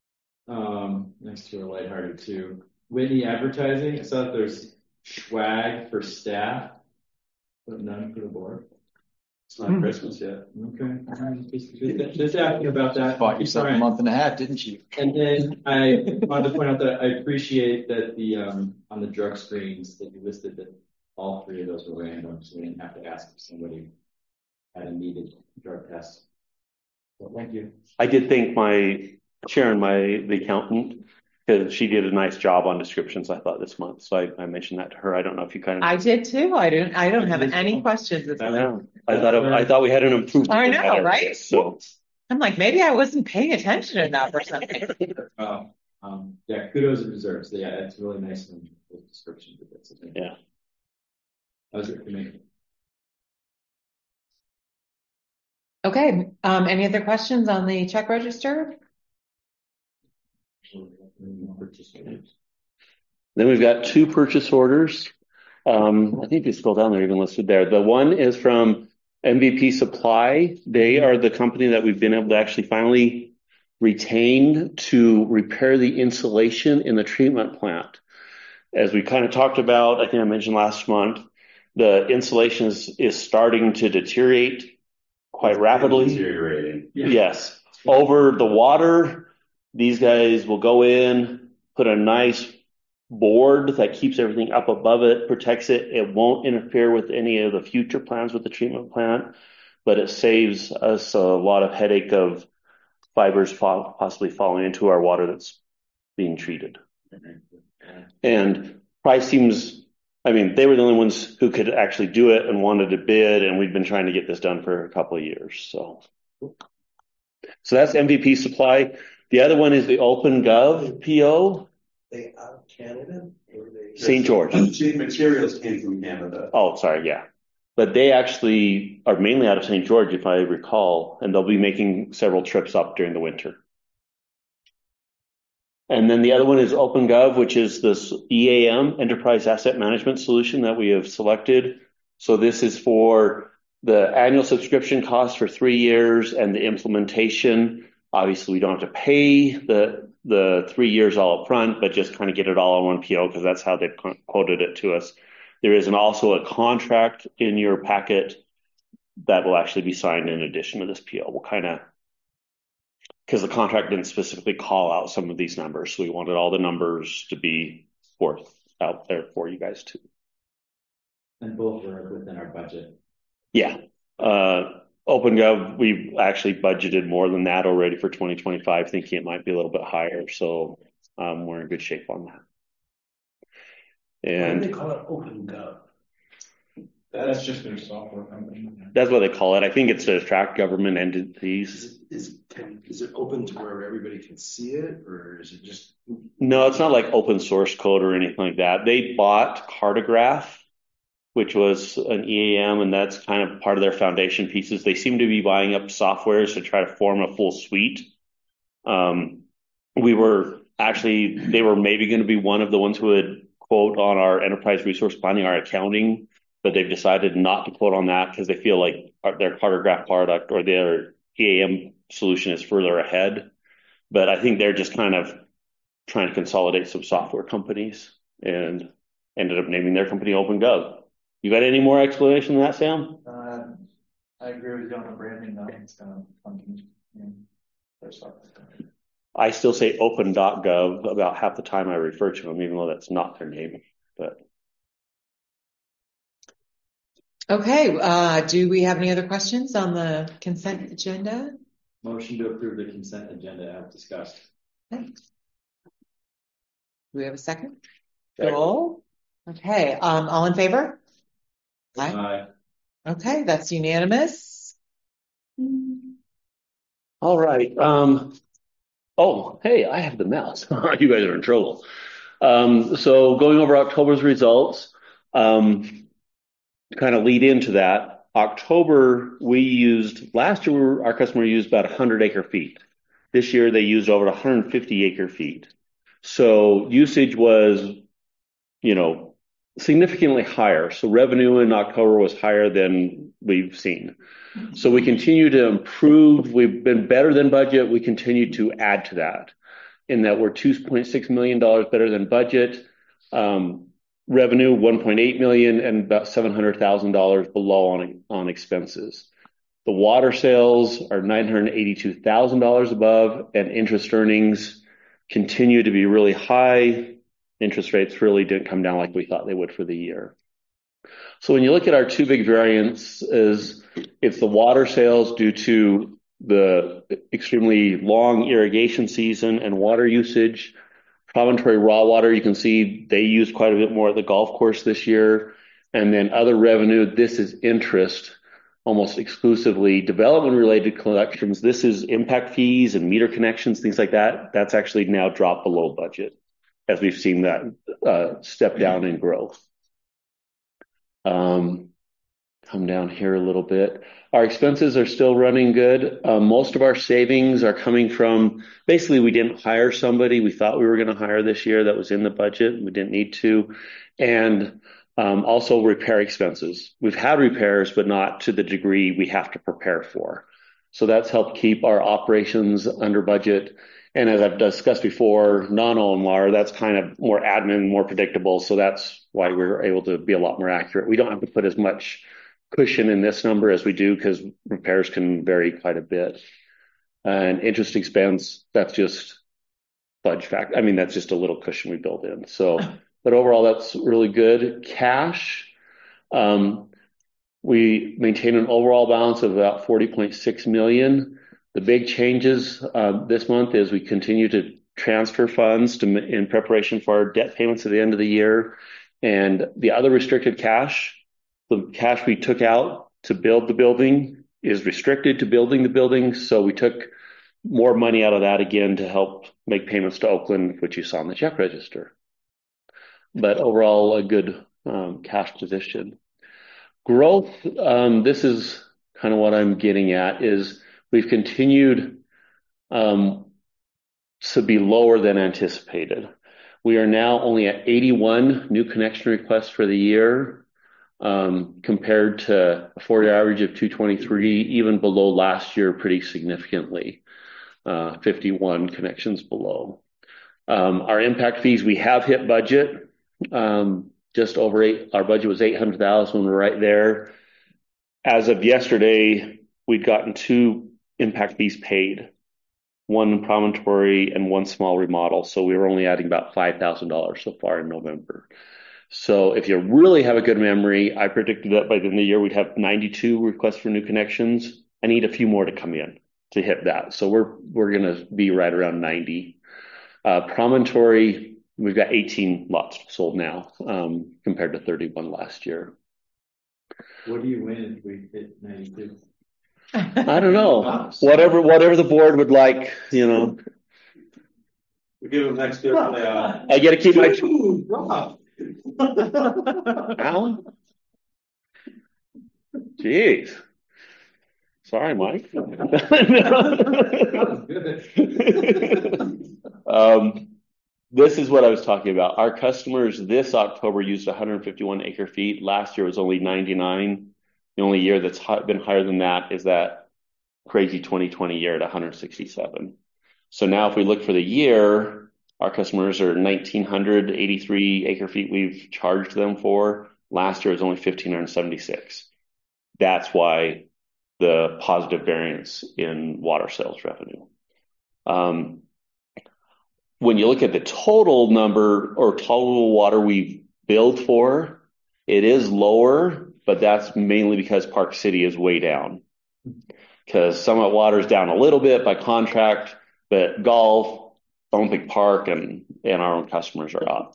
Um, next to a lighthearted too. Whitney Advertising. I saw that there's swag for staff, but none for the board. It's not Christmas yet. Okay. Just, just, just asking about that. Bought yourself a Fine. month and a half, didn't you? And then I wanted to point out that I appreciate that the, um, on the drug screens that you listed that all three of those were random, so we didn't have to ask if somebody had a needed drug test. Well, thank you. I did thank my Sharon, my the accountant, because she did a nice job on descriptions, I thought, this month. So I, I mentioned that to her. I don't know if you kind of. I did too. I don't, I don't have any questions. This I month. know. I thought it, I thought we had an improvement. I in know, that area, right? So I'm like, maybe I wasn't paying attention enough or something. Uh, um, yeah, kudos and reserves. Yeah, it's really nice in the description of it. So thank you. yeah. That was it for me. Okay. Um, any other questions on the check register? Then we've got two purchase orders. Um, I think you scroll down, they're even listed there. The one is from M V P Supply. They are the company that we've been able to actually finally retain to repair the insulation in the treatment plant. As we kind of talked about, I think I mentioned last month, the insulation is, is starting to deteriorate quite rapidly. Deteriorating. Yeah. Yes. Over the water, these guys will go in, put a nice board that keeps everything up above it, protects it. It won't interfere with any of the future plans with the treatment plant, but it saves us a lot of headache of fibers po- possibly falling into our water that's being treated. And price seems, I mean, they were the only ones who could actually do it and wanted to bid, and we've been trying to get this done for a couple of years. So, so that's M V P Supply. The other one is the OpenGov P O. They out of Canada or they Saint George. Cheap materials came from Canada. Oh, sorry, yeah. But they actually are mainly out of Saint George, if I recall, and they'll be making several trips up during the winter. And then the other one is OpenGov, which is this E A M, Enterprise Asset Management Solution, that we have selected. So this is for the annual subscription cost for three years and the implementation. Obviously, we don't have to pay the the three years all up front, but just kind of get it all on one P O because that's how they've quoted it to us. There is an, also a contract in your packet that will actually be signed in addition to this P O. We'll kind of, because the contract didn't specifically call out some of these numbers, so we wanted all the numbers to be forth out there for you guys too. And both are within our budget. Yeah. Uh, OpenGov, we've actually budgeted more than that already for twenty twenty-five, thinking it might be a little bit higher. So um, we're in good shape on that. Why do they And call it OpenGov? That's just their software company. that's what they call it. I think it's to attract government entities. Is it, is, can, is it open to where everybody can see it, or is it just? No, it's not like open source code or anything like that. They bought Cartograph, which was an E A M, and that's kind of part of their foundation pieces. They seem to be buying up softwares to try to form a full suite. Um, we were actually, they were maybe going to be one of the ones who would quote on our enterprise resource planning, our accounting but they've decided not to quote on that because they feel like their Cartograph product or their E A M solution is further ahead. But I think they're just kind of trying to consolidate some software companies and ended up naming their company OpenGov. You got any more explanation than that, Sam? Uh, I agree with you on the branding. Though. It's kind of funky. Yeah. There's stuff like that. I still say open dot gov about half the time I refer to them, even though that's not their name. But Okay, uh, do we have any other questions on the consent agenda? Motion to approve the consent agenda as discussed. Thanks. Do we have a second? Joel? Okay, um, all in favor? Aye. Aye. Okay, that's unanimous. all right. Um, oh, hey, I have the mouse. You guys are in trouble. Um, so going over October's results, um, kind of lead into that. October, we used, last year our customer used about one hundred acre feet. This year they used over one hundred fifty acre feet. So usage was, you know, significantly higher. So revenue in October was higher than we've seen. So we continue to improve. We've been better than budget. We continue to add to that in that we're two point six million dollars better than budget. Um, revenue one point eight million dollars and about seven hundred thousand dollars below on, on expenses. The water sales are nine hundred eighty-two thousand dollars above, and interest earnings continue to be really high. Interest rates really didn't come down like we thought they would for the year. So when you look at our two big variances, it's the water sales due to the extremely long irrigation season and water usage. Promontory raw water, you can see they used quite a bit more at the golf course this year. And then other revenue, this is interest, almost exclusively development related collections. This is impact fees and meter connections, things like that. That's actually now dropped below budget as we've seen that uh, step down in growth. Um, come down here a little bit. Our expenses are still running good. Um, most of our savings are coming from, basically we didn't hire somebody we thought we were going to hire this year that was in the budget. We didn't need to. And um, also repair expenses. We've had repairs, but not to the degree we have to prepare for. So that's helped keep our operations under budget. And as I've discussed before, non-O M R, that's kind of more admin, more predictable. So that's why we're able to be a lot more accurate. We don't have to put as much cushion in this number as we do because repairs can vary quite a bit. And interest expense, that's just fudge fact. I mean, that's just a little cushion we build in. So, but overall, that's really good. Cash, um, we maintain an overall balance of about forty point six million. The big changes uh, this month is we continue to transfer funds to, in preparation for our debt payments at the end of the year. And the other restricted cash, the cash we took out to build the building is restricted to building the building. So we took more money out of that again to help make payments to Oakland, which you saw in the check register. But overall, a good um, cash position. Growth, um, this is kind of what I'm getting at, is we've continued um, to be lower than anticipated. We are now only at eighty-one new connection requests for the year, um, compared to a four-year average of two twenty-three, even below last year pretty significantly, uh, fifty-one connections below. Um, our impact fees, we have hit budget, um, just over eight, our budget was eight hundred thousand, we're right there. As of yesterday, we'd gotten two impact fees paid, one promontory and one small remodel. So we were only adding about five thousand dollars so far in November. So if you really have a good memory, I predicted that by the end of the year, we'd have ninety-two requests for new connections. I need a few more to come in to hit that. So we're, we're going to be right around ninety. Uh, promontory, we've got eighteen lots sold now, um, compared to thirty-one last year. What do you win if we hit ninety-two? I don't know. Whatever, whatever the board would like, you know. We give them next year playoff. I get to keep my. Ooh, Rob. Alan? Jeez. Sorry, Mike. um, this is what I was talking about. Our customers this October used one hundred fifty-one acre feet. Last year was only ninety-nine. The only year that's been higher than that is that crazy twenty twenty year at one hundred sixty-seven. So now if we look for the year, our customers are one thousand nine hundred eighty-three acre feet we've charged them for. Last year was only one thousand five hundred seventy-six. That's why the positive variance in water sales revenue. Um, when you look at the total number or total water we've billed for, it is lower, but that's mainly because Park City is way down. Because Summit Water is down a little bit by contract, but Golf, Olympic Park, and, and our own customers are up.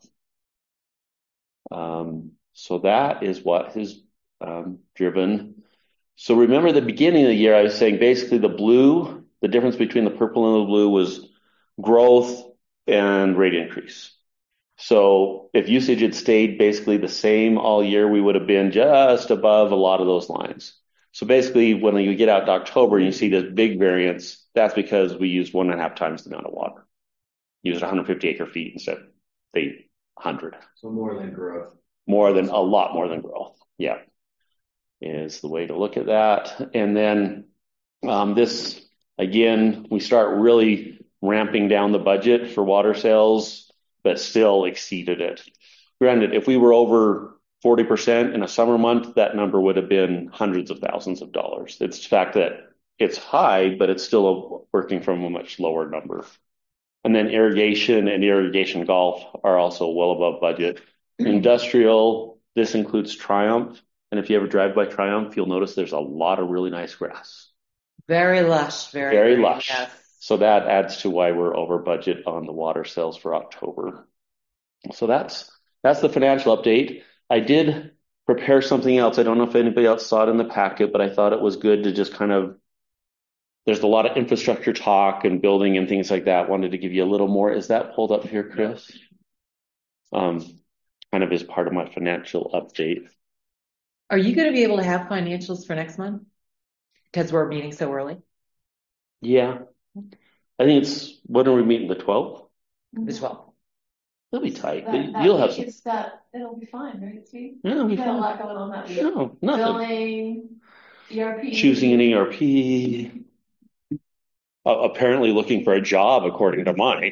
Um, so that is what has um, driven. So remember the beginning of the year, I was saying basically the blue, the difference between the purple and the blue was growth and rate increase. So if usage had stayed basically the same all year, we would have been just above a lot of those lines. So basically when you get out to October and you see this big variance, that's because we used one and a half times the amount of water. Used one hundred fifty acre feet instead of eight hundred. So more than growth. More than, a lot more than growth. Yeah. Is the way to look at that. And then um, this, again, we start really ramping down the budget for water sales, but still exceeded it. Granted, if we were over forty percent in a summer month, that number would have been hundreds of thousands of dollars. It's the fact that it's high, but it's still working from a much lower number. And then irrigation and irrigation golf are also well above budget. Industrial, this includes Triumph. And if you ever drive by Triumph, you'll notice there's a lot of really nice grass. Very lush, very, Very very lush. Yes. So that adds to why we're over budget on the water sales for October. So that's that's the financial update. I did prepare something else. I don't know if anybody else saw it in the packet, but I thought it was good to just kind of, there's a lot of infrastructure talk and building and things like that. Wanted to give you a little more. Is that pulled up here, Chris? Um, kind of as part of my financial update. Are you going to be able to have financials for next month? Because we're meeting so early. Yeah. I think it's, when are we meeting? The twelfth? The twelfth. It'll be tight. That, that You'll have week some. is that, it'll be fine, right, Steve? Yeah, it'll be We've got a fine. lot going on that week. No, nothing. Billing, E R P. Choosing an E R P. Uh, apparently looking for a job, according to mine.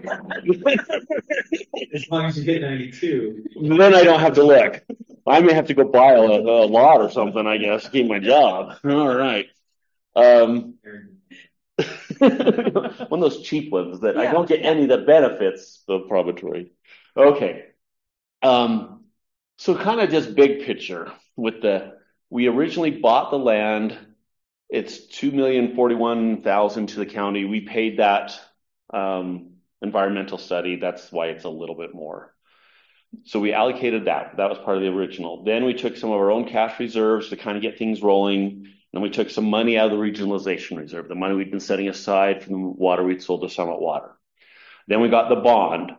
As long as you hit ninety-two. Then I don't have to look. I may have to go buy a, a lot or something, I guess, to keep my job. All right. Um, one of those cheap ones that I Yeah. don't get any of the benefits of probatory. Okay. Um, so kind of just big picture with the, we originally bought the land. It's two million forty-one thousand to the county. We paid that um, environmental study. That's why it's a little bit more. So we allocated that. That was part of the original. Then we took some of our own cash reserves to kind of get things rolling. Then we took some money out of the regionalization reserve, the money we'd been setting aside from the water we'd sold to Summit Water. Then we got the bond.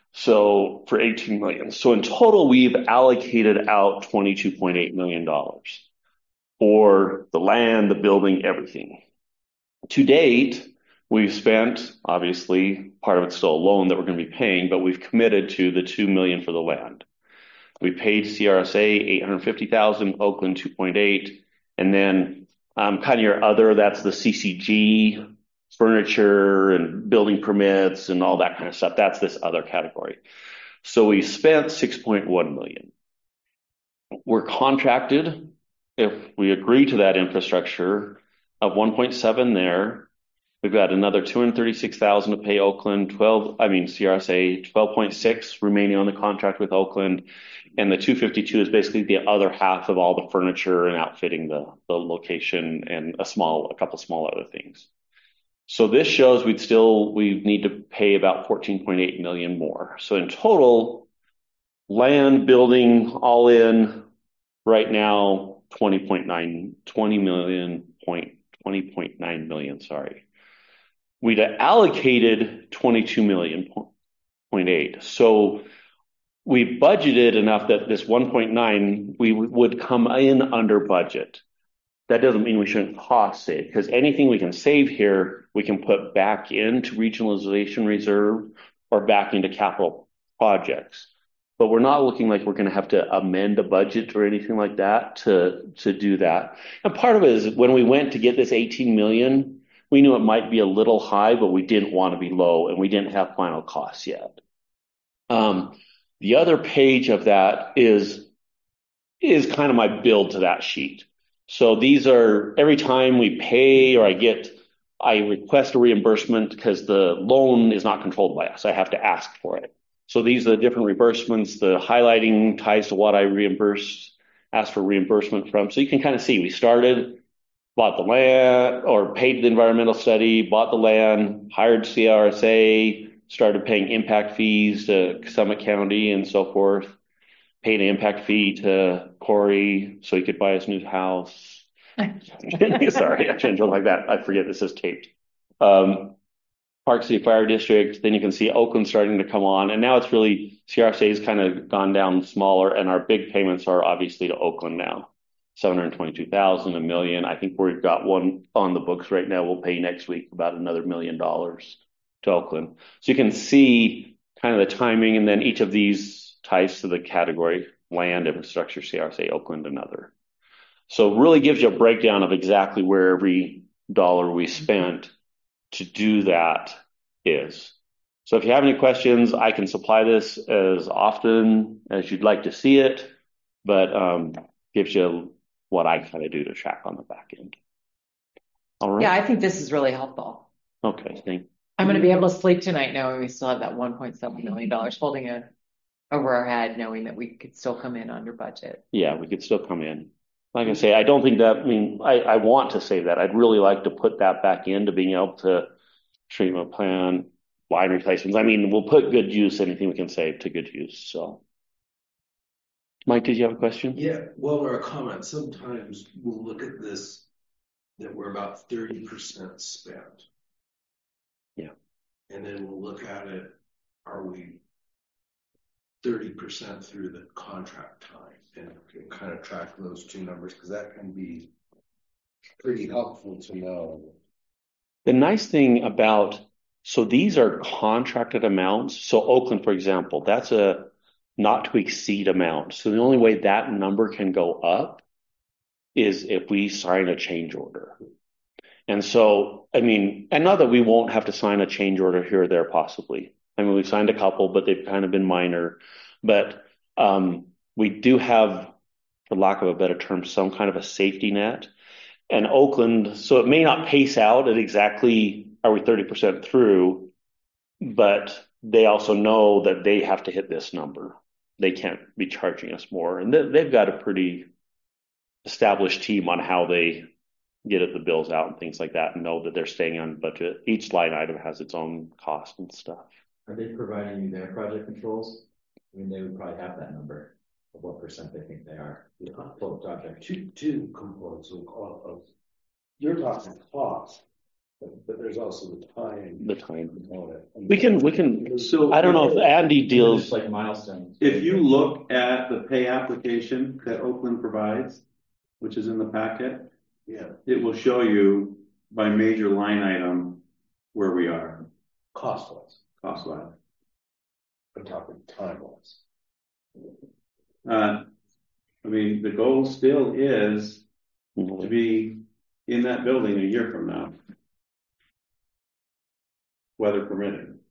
So for eighteen million. So in total, we've allocated out twenty-two point eight million dollars. For the land, the building, everything. To date, we've spent, obviously, part of it's still a loan that we're going to be paying, but we've committed to the two million dollars for the land. We paid C R S A eight hundred fifty thousand dollars, Oakland two point eight, and then um, kind of your other, that's the C C G, furniture and building permits and all that kind of stuff. That's this other category. So we spent six point one million dollars. We're contracted. If we agree to that infrastructure of one point seven there, we've got another two hundred thirty-six thousand to pay Oakland, twelve, I mean C R S A, twelve point six remaining on the contract with Oakland, and the two fifty-two is basically the other half of all the furniture and outfitting the, the location and a small, a couple small other things. So this shows we'd still, we need to pay about fourteen point eight million more. So in total, land, building, all in right now, twenty point nine, twenty million, point, twenty point nine million, sorry. We'd allocated twenty-two million point eight. So we budgeted enough that this one point nine, we would come in under budget. That doesn't mean we shouldn't cost save, because anything we can save here, we can put back into regionalization reserve or back into capital projects. But we're not looking like we're going to have to amend a budget or anything like that to, to do that. And part of it is when we went to get this eighteen million, we knew it might be a little high, but we didn't want to be low and we didn't have final costs yet. Um, the other page of that is, is kind of my build to that sheet. So these are every time we pay or I get, I request a reimbursement because the loan is not controlled by us. I have to ask for it. So these are the different reimbursements. The highlighting ties to what I reimbursed, asked for reimbursement from. So you can kind of see we started, bought the land or paid the environmental study, bought the land, hired C R S A, started paying impact fees to Summit County and so forth, paid an impact fee to Corey so he could buy his new house. Sorry, I changed it like that. I forget this is taped. Um, Park City Fire District, then you can see Oakland starting to come on. And now it's really, C R S A has kind of gone down smaller and our big payments are obviously to Oakland now. seven hundred twenty-two thousand, a million. I think we've got one on the books right now. We'll pay next week about another million dollars to Oakland. So you can see kind of the timing and then each of these ties to the category, land, infrastructure, C R S A, Oakland, another. So it really gives you a breakdown of exactly where every dollar we spent to do that is. So if you have any questions, I can supply this as often as you'd like to see it, but um, gives you what I kind of do to track on the back end. All right. Yeah, I think this is really helpful. Okay, thank you. I'm going to be able to sleep tonight knowing we still have that one point seven million dollars holding it over our head, knowing that we could still come in under budget. Yeah, we could still come in. Like I say, I don't think that, I mean, I, I want to say that. I'd really like to put that back into being able to treatment plan, line replacements. I mean, we'll put good use, anything we can save to good use. So, Mike, did you have a question? Yeah, well, or a comment. Sometimes we'll look at this that we're about thirty percent spent. Yeah. And then we'll look at it, are we thirty percent through the contract time? And can kind of track those two numbers because that can be pretty helpful to know. The nice thing about, so these are contracted amounts. So Oakland, for example, that's a not to exceed amount. So the only way that number can go up is if we sign a change order. And so, I mean, and not that we won't have to sign a change order here or there possibly. I mean, we've signed a couple, but they've kind of been minor. But um, we do have, for lack of a better term, some kind of a safety net. And Oakland, so it may not pace out at exactly, are we thirty percent through, but they also know that they have to hit this number. They can't be charging us more. And they, they've got a pretty established team on how they get at the bills out and things like that and know that they're staying on budget. Each line item has its own cost and stuff. Are they providing you their project controls? I mean, they would probably have that number of what percent they think they are. The total project. Two, two components of, of you're talking cost, but, but there's also the time. The time component. We can, we can, So I don't know if Andy deals. Just like milestones. if you look at the pay application that Oakland provides, which is in the packet, Yeah, it will show you by major line item where we are cost wise. cost wise. I'm talking time wise. Uh, I mean, the goal still is to be in that building a year from now, weather permitting.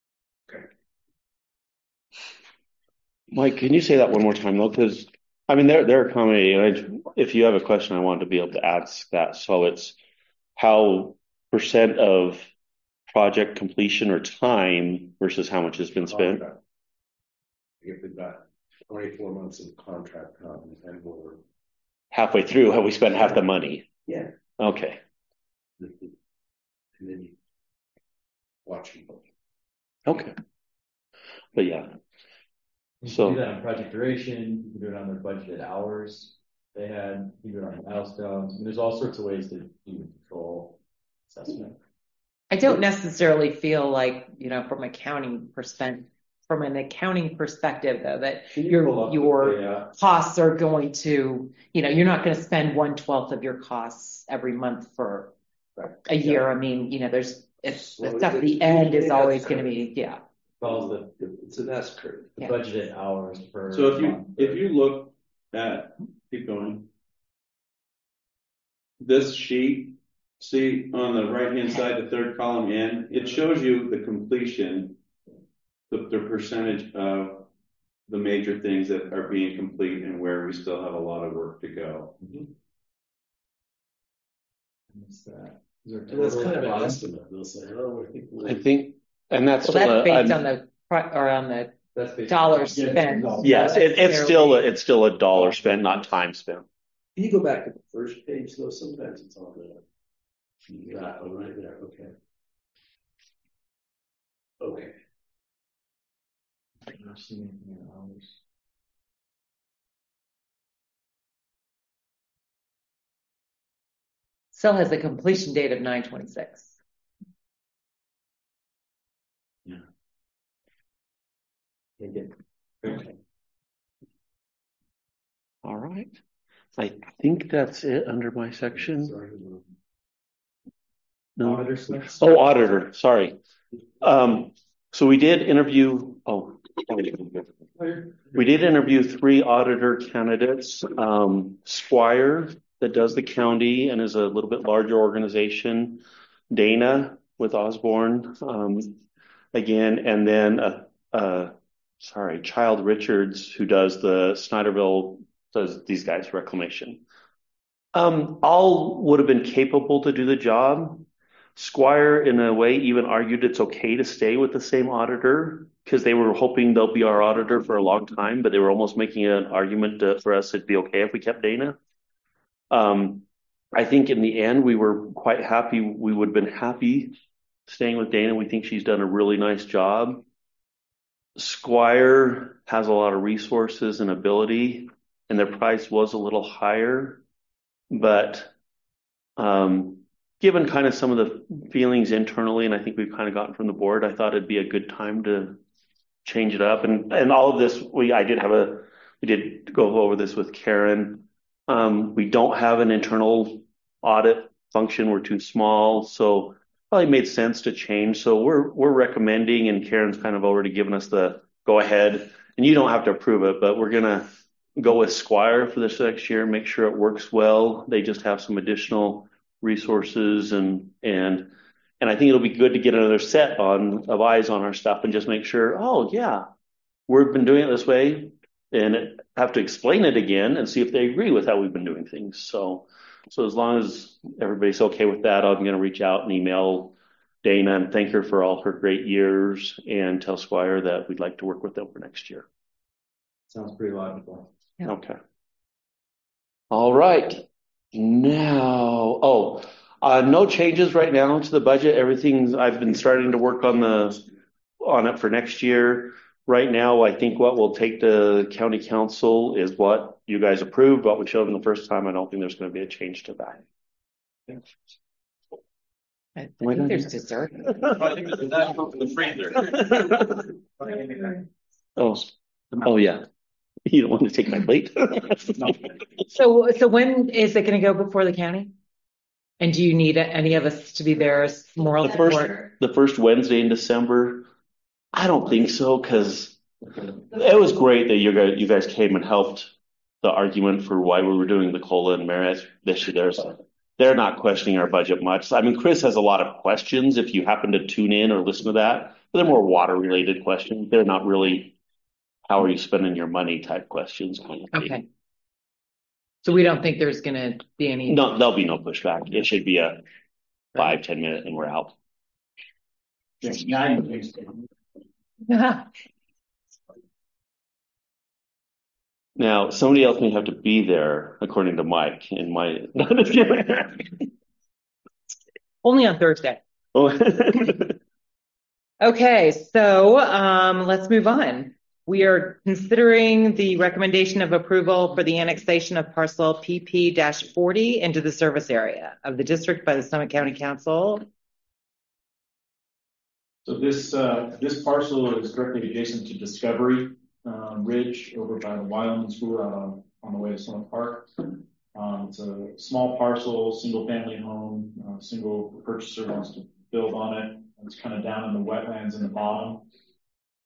Mike, can you say that one more time though? Because I mean, they're they're accommodating. If you have a question, I want to be able to ask that. So it's how percent of project completion or time versus how much has been spent. Contract. If we've got twenty-four months of contract time and we're Halfway through, have we spent half the money? yeah, Okay. and then you watching. Okay. But yeah. You So- can do that on project duration, you can do it on their budgeted hours they had, you can do it on milestones. I mean, there's all sorts of ways to do the control assessment. I don't necessarily feel like, you know, from accounting perspective, from an accounting perspective though, that Can you your, pull up the your data? costs are going to, you know, you're not going to spend one twelfth of your costs every month for Right. a year. I mean, you know, there's, it's the Well, stuff at it- the end is it- always that's going to correct. be, yeah. follows the, It's an S curve. the Yeah. budgeted hours per. So if you, month. if you look at, keep going. This sheet, see on the right-hand side, the third column in, it shows you the completion, the, the percentage of the major things that are being complete and where we still have a lot of work to go. What's that? Is there a And that's total kind of an cost? estimate. They'll say, oh, I think. we'll- I think, and that's Well, still that's a, based a- on the, pri- or on the That's basically- dollars Yeah, spent. dollars. yes, it, it's still a, it's still a dollar spent, not time spent. Can you go back to the first page though? Sometimes it's on the. That one right there, okay. Okay. I'm not seeing anything in hours. Still has a completion date of nine twenty-six. Okay. All right. I think that's it under my section. Sorry. No. Auditor stuff? Oh, auditor, sorry. Um, so we did interview, oh, we did interview three auditor candidates. Um, Squire, that does the county and is a little bit larger organization. Dana with Osborne, um, again, and then, uh, uh, sorry, Child Richards, who does the Snyderville, does these guys reclamation. Um, all would have been capable to do the job. Squire, in a way, even argued it's okay to stay with the same auditor because they were hoping they'll be our auditor for a long time, but they were almost making an argument to, for us it'd be okay if we kept Dana. Um, I think in the end we were quite happy. We would have been happy staying with Dana. We think she's done a really nice job. Squire has a lot of resources and ability, and their price was a little higher, but um, given kind of some of the feelings internally, and I think we've kind of gotten from the board, I thought it'd be a good time to change it up. And and all of this, we I did have a we did go over this with Karen. Um, we don't have an internal audit function. We're too small, so probably made sense to change. So we're we're recommending, and Karen's kind of already given us the go ahead, and you don't have to approve it, but we're gonna go with Squire for this next year, make sure it works well. They just have some additional resources, and and and I think it'll be good to get another set on of eyes on our stuff and just make sure, oh yeah, we've been doing it this way, and have to explain it again and see if they agree with how we've been doing things. So so as long as everybody's okay with that, I'm going to reach out and email Dana and thank her for all her great years and tell Squire that we'd like to work with them for next year. Sounds pretty logical. Yeah. Okay. All right. Now, oh, uh, no changes right now to the budget. Everything's, I've been starting to work on the, on it for next year. Right now, I think what we'll take to county council is what you guys approved, what we showed them the first time. I don't think there's going to be a change to that. I think there's dessert. I think there's that from the freezer. Oh, oh yeah. You don't want to take my plate? So, so when is it going to go before the county? And do you need any of us to be there as moral The first, support? the first Wednesday in December? I don't think so, because it was great that you guys, you guys came and helped the argument for why we were doing the COLA and merit this year. There's, they're not questioning our budget much. I mean, Chris has a lot of questions if you happen to tune in or listen to that, but they're more water related questions. They're not really how are you spending your money type questions. Kind of Okay. So we don't think there's going to be any. No, there'll be no pushback. It should be a five, ten minute and we're out. Yes, nine days. Now, somebody else may have to be there, according to Mike, in my. Only on Thursday. Oh. Okay, so um, let's move on. We are considering the recommendation of approval for the annexation of parcel P P forty into the service area of the district by the Summit County Council. So this, uh, this parcel is directly adjacent to Discovery, um, Ridge over by the Wyoming School out on, on the way to Summit Park. Um, it's a small parcel, single family home, uh, single purchaser wants to build on it. It's kind of down in the wetlands in the bottom.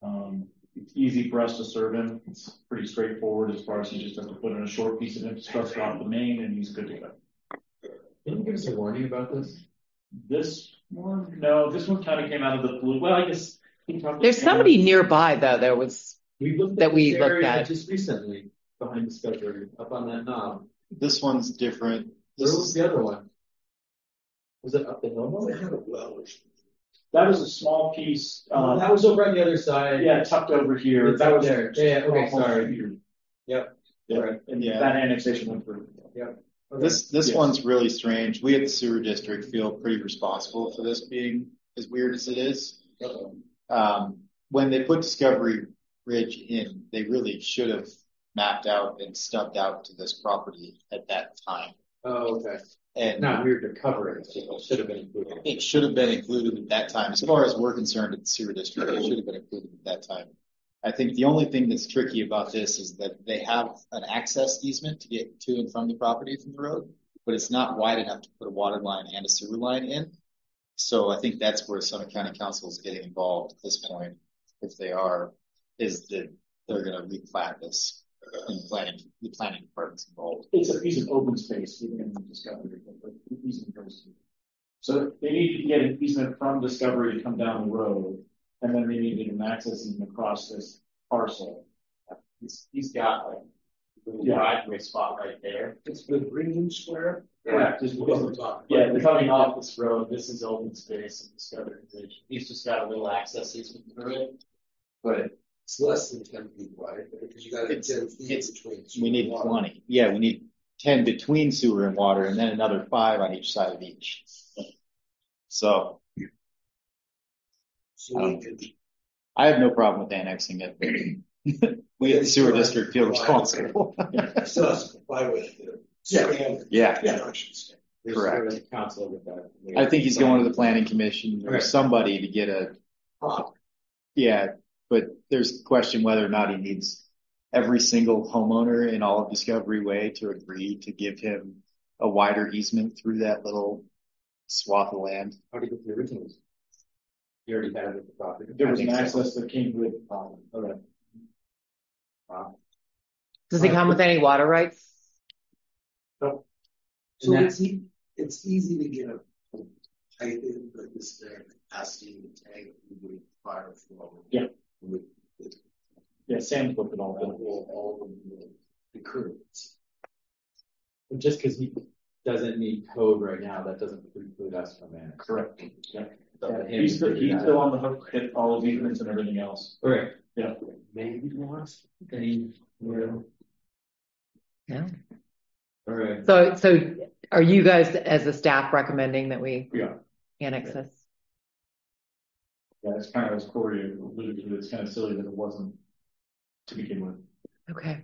Um, it's easy for us to serve him. It's pretty straightforward as far as he just has to put in a short piece of infrastructure off the main and he's good to go. Can you give us a warning about this? This one, no, this one kind of came out of the blue. Well, I guess he talked to There's Sam. somebody nearby though. There was We looked that at we this looked area at. just recently behind Discovery, up on that knob. This one's different. Where This was is the other one? Was it up the hill? They had a well or something. That was a small piece. Oh, Um, that was over on the other side. yeah, tucked over here. It's that up was there. Yeah, yeah, okay, almost sorry. here. Yep. Yeah, Right. and Yeah. that annexation went through. Yep. Okay. This this Yes. one's really strange. We at the sewer district feel pretty responsible for this being as weird as it is. Um, when they put Discovery Ridge in, they really should have mapped out and stubbed out to this property at that time. Oh, okay. And Not weird to cover it, so it should have been included. it should have been included at that time. As far as we're concerned at the sewer district, it should have been included at that time. I think the only thing that's tricky about this is that they have an access easement to get to and from the property from the road, but it's not wide enough to put a water line and a sewer line in. So I think that's where Summit County Council is getting involved at this point, if they are, is that they're going to replat this and planning, the planning department's involved. It's a piece of open space within Discovery. But the easement goes to- So they need to get an easement from Discovery to come down the road, and then they need to get an access easement across this parcel. He's, he's got like a little Yeah. driveway spot right there. It's the Green Square. Correct. Is what we're talking Yeah, about. they're coming off this road. This is open space and Discovery Ridge. He's just got a little access easement through it. But It's less than ten feet wide, because you gotta have It's- ten feet it's- between. We need water. twenty. Yeah, we need ten between sewer and water and then another five on each side of each. So So we could, I have no problem with annexing it. We at the sewer district feel responsible. still has to comply with the Yeah. standard. Yeah. construction standard. there's Correct. sort of council with that. I think he's going to the planning commission or Okay. somebody to get a, yeah, but there's a question whether or not he needs every single homeowner in all of Discovery Way to agree to give him a wider easement through that little swath of land. How do you get the originals? You already had it at the property. There was I an think so. access that came with, um, okay. Wow. Does it come with any water rights? So And it's, e- it's easy to get a pipe in, but this their capacity to tank with fire flow. Yeah. With Yeah, Sam's looked at all the that. whole, all of the, the currents. But just because he doesn't need code right now, that doesn't preclude us from that. Correct. Yeah. So for him He's to still, do he's that- still on the hook, hit all of the easements and everything else. Okay. Yeah. Maybe lost. Any, well, Yeah. all right. So, so are you guys as a staff recommending that we Yeah. annex this? Yeah, it's kind of as Corey alluded to, it's kind of silly that it wasn't to begin with. Okay.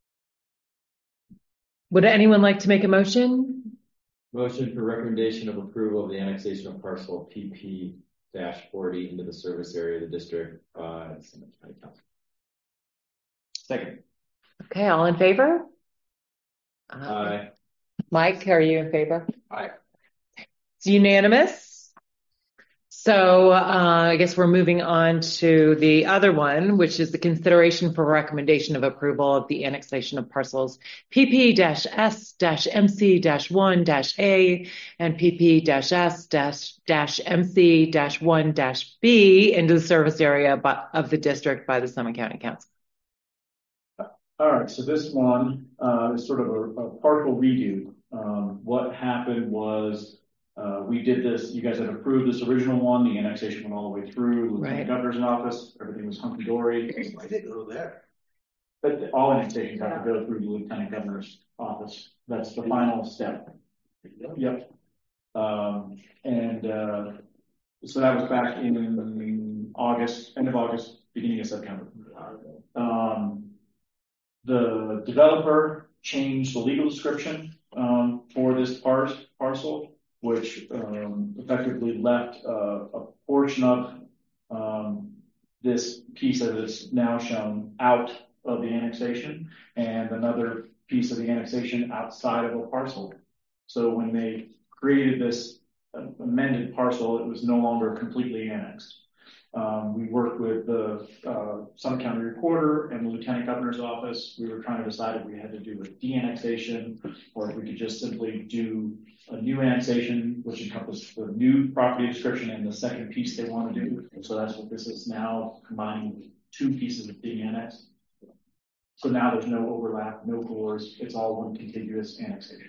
Would anyone like to make a motion? Motion for recommendation of approval of the annexation of parcel P P forty into the service area of the district by Summit County Council. Second. Okay, all in favor? Uh, Aye. Mike, are you in favor? Aye. It's unanimous. So uh, I guess we're moving on to the other one, which is the consideration for recommendation of approval of the annexation of parcels P P S M C one A and P P S M C one B into the service area bu- of the district by the Summit County Council. All right, so this one uh, is sort of a, a partial redo. Um, what happened was uh, we did this, you guys had approved this original one, the annexation went all the way through, the Right. governor's office, everything was hunky-dory. I didn't go there. But all annexations have to go through the lieutenant governor's office. That's the final step. Yep. Um, and uh, so that was back in August, end of August, beginning of September. Um, the developer changed the legal description um, for this par- parcel, which um, effectively left uh, a portion of um, this piece that is now shown out of the annexation and another piece of the annexation outside of a parcel. So when they created this amended parcel, it was no longer completely annexed. Um, we worked with the, uh, Summit County Recorder and the Lieutenant Governor's Office. We were trying to decide if we had to do a de-annexation or if we could just simply do a new annexation, which encompassed the new property description and the second piece they want to do. And so that's what this is now, combining two pieces of being annexed. So now there's no overlap, no floors. It's all one contiguous annexation.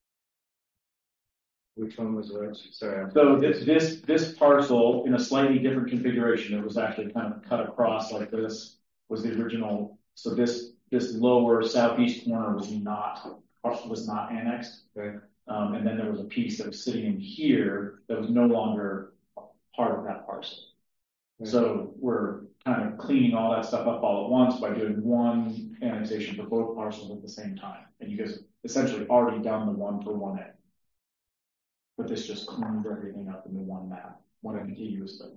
Which one was which? Sorry. So this, this, this parcel in a slightly different configuration, it was actually kind of cut across like this, was the original. So this, this lower southeast corner was not, was not annexed. Okay. Um, and then there was a piece that was sitting in here that was no longer part of that parcel. Okay. So we're kind of cleaning all that stuff up all at once by doing one annexation for both parcels at the same time. And you guys essentially already done the one for one A. But this just cleans everything up in the one map, one contiguous thing.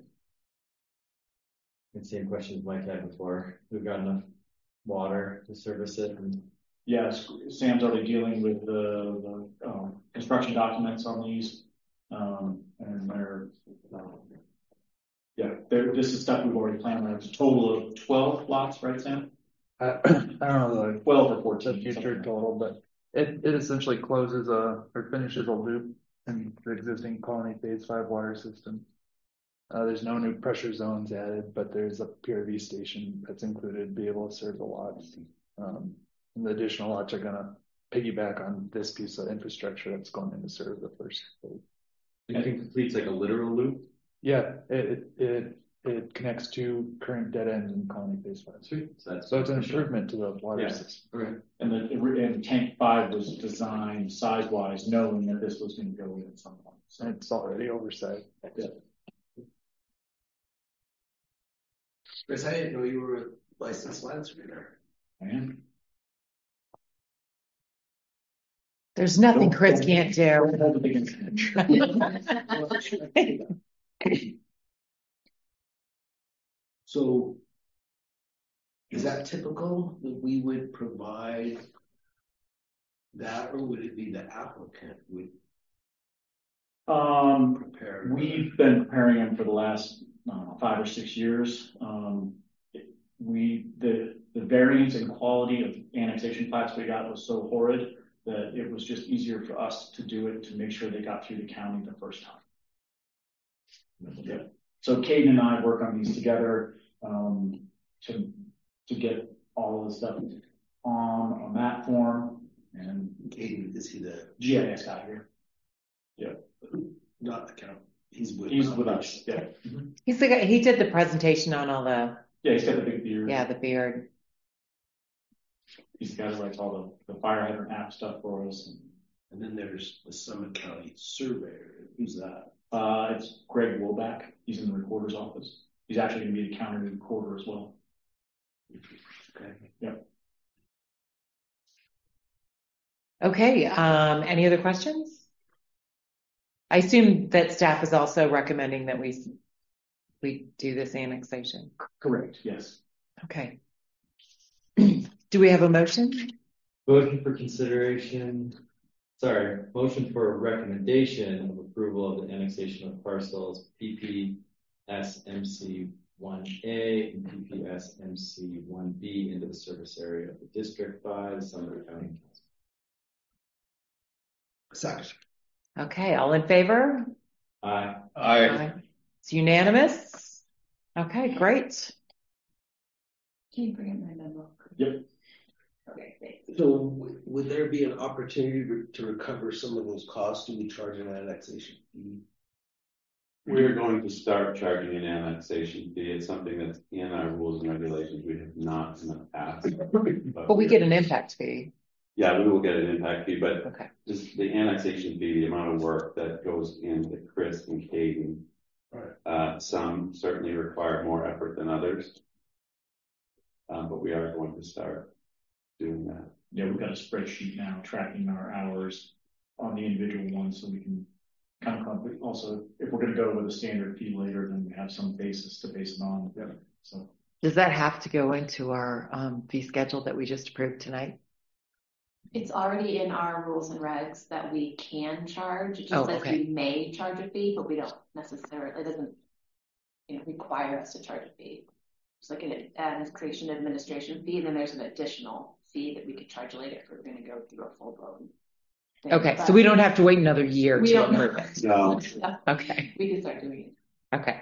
The same questions Mike had before. We've got enough water to service it. And yes, Sam's already dealing with the, the um, construction documents on these. Um, and they're, um, yeah, they're, this is stuff we've already planned. There's a total of twelve lots, right, Sam? I, I don't know the twelve or fourteen. The future total, but it, it essentially closes a, or finishes a loop in the existing Colony Phase five water system. Uh, there's no new pressure zones added, but there's a P R V station that's included to be able to serve the lots. Um, and the additional lots are going to piggyback on this piece of infrastructure that's going in to serve the first phase. You think it completes like a literal loop? Yeah, it, it, it, it connects to current dead ends in Colony Phase five. Sweet. So, that's so it's an improvement to the water yeah. system. Okay. And the and tank five was designed size wise, knowing that this was going to go in at some point. So it's already oversight. Yeah. Chris, I didn't know you were a licensed land surveyor. I am. There's nothing Don't- Chris don't- can't don't do. hold it against him. So is that typical that we would provide that, or would it be the applicant would Um, prepare? we've been preparing them for the last I don't know, five or six years. Um, it- we the the variance in quality of annexation plats we got was so horrid that it was just easier for us to do it to make sure they got through the county the first time. Yeah. So Caden and I work on these together um, to to get all of the stuff on a map form. And Caden, is he the G I S guy here? Yeah. Not the count. He's with He's with us. Yeah. He's the guy, he did the presentation on all the, Yeah, he's got the big beard. yeah, the beard. He's the guy that writes all the, the fire hydrant app stuff for us. And, And then there's the Summit County surveyor. Who's that? uh, it's Greg Woback. He's in the recorder's office. He's actually going to be the county recorder as well. Okay. Yep. Okay, um, any other questions? I assume that staff is also recommending that we, we do this annexation. Correct. Yes. Okay. Do we have a motion? Motion for consideration, sorry, motion for recommendation of approval of the annexation of parcels P P S M C one A and P P S M C one B into the service area of the District five, Summit County Council. Second. Okay, all in favor? Aye. I, It's unanimous. Okay, great. Can you bring up my memo? Yep. Okay, thanks. So w- would there be an opportunity to, to recover some of those costs? Do we charge an annexation fee? We're going to start charging an annexation fee. It's something that's in our rules and regulations. We have not in the past. But we get an impact fee. Yeah, we will get an impact fee, but Okay. just the annexation fee, the amount of work that goes into Chris and Caden. Right. Uh, some certainly require more effort than others. Um, but we are going to start doing that. Yeah, we've got a spreadsheet now tracking our hours on the individual ones so we can kind of come, also, if we're going to go with a standard fee later, then we have some basis to base it on. Yeah. So Does that have to go into our um, fee schedule that we just approved tonight? It's already in our rules and regs that we can charge. It just Oh, says okay. we may charge a fee, but we don't necessarily, it doesn't you know, require us to charge a fee. It's like an, an creation administration fee, and then there's an additional fee that we could charge later if we're going to go through a full blown. Okay, so we don't have to wait another year We to don't- approve it. No. Yeah, Okay, we can start doing it. okay.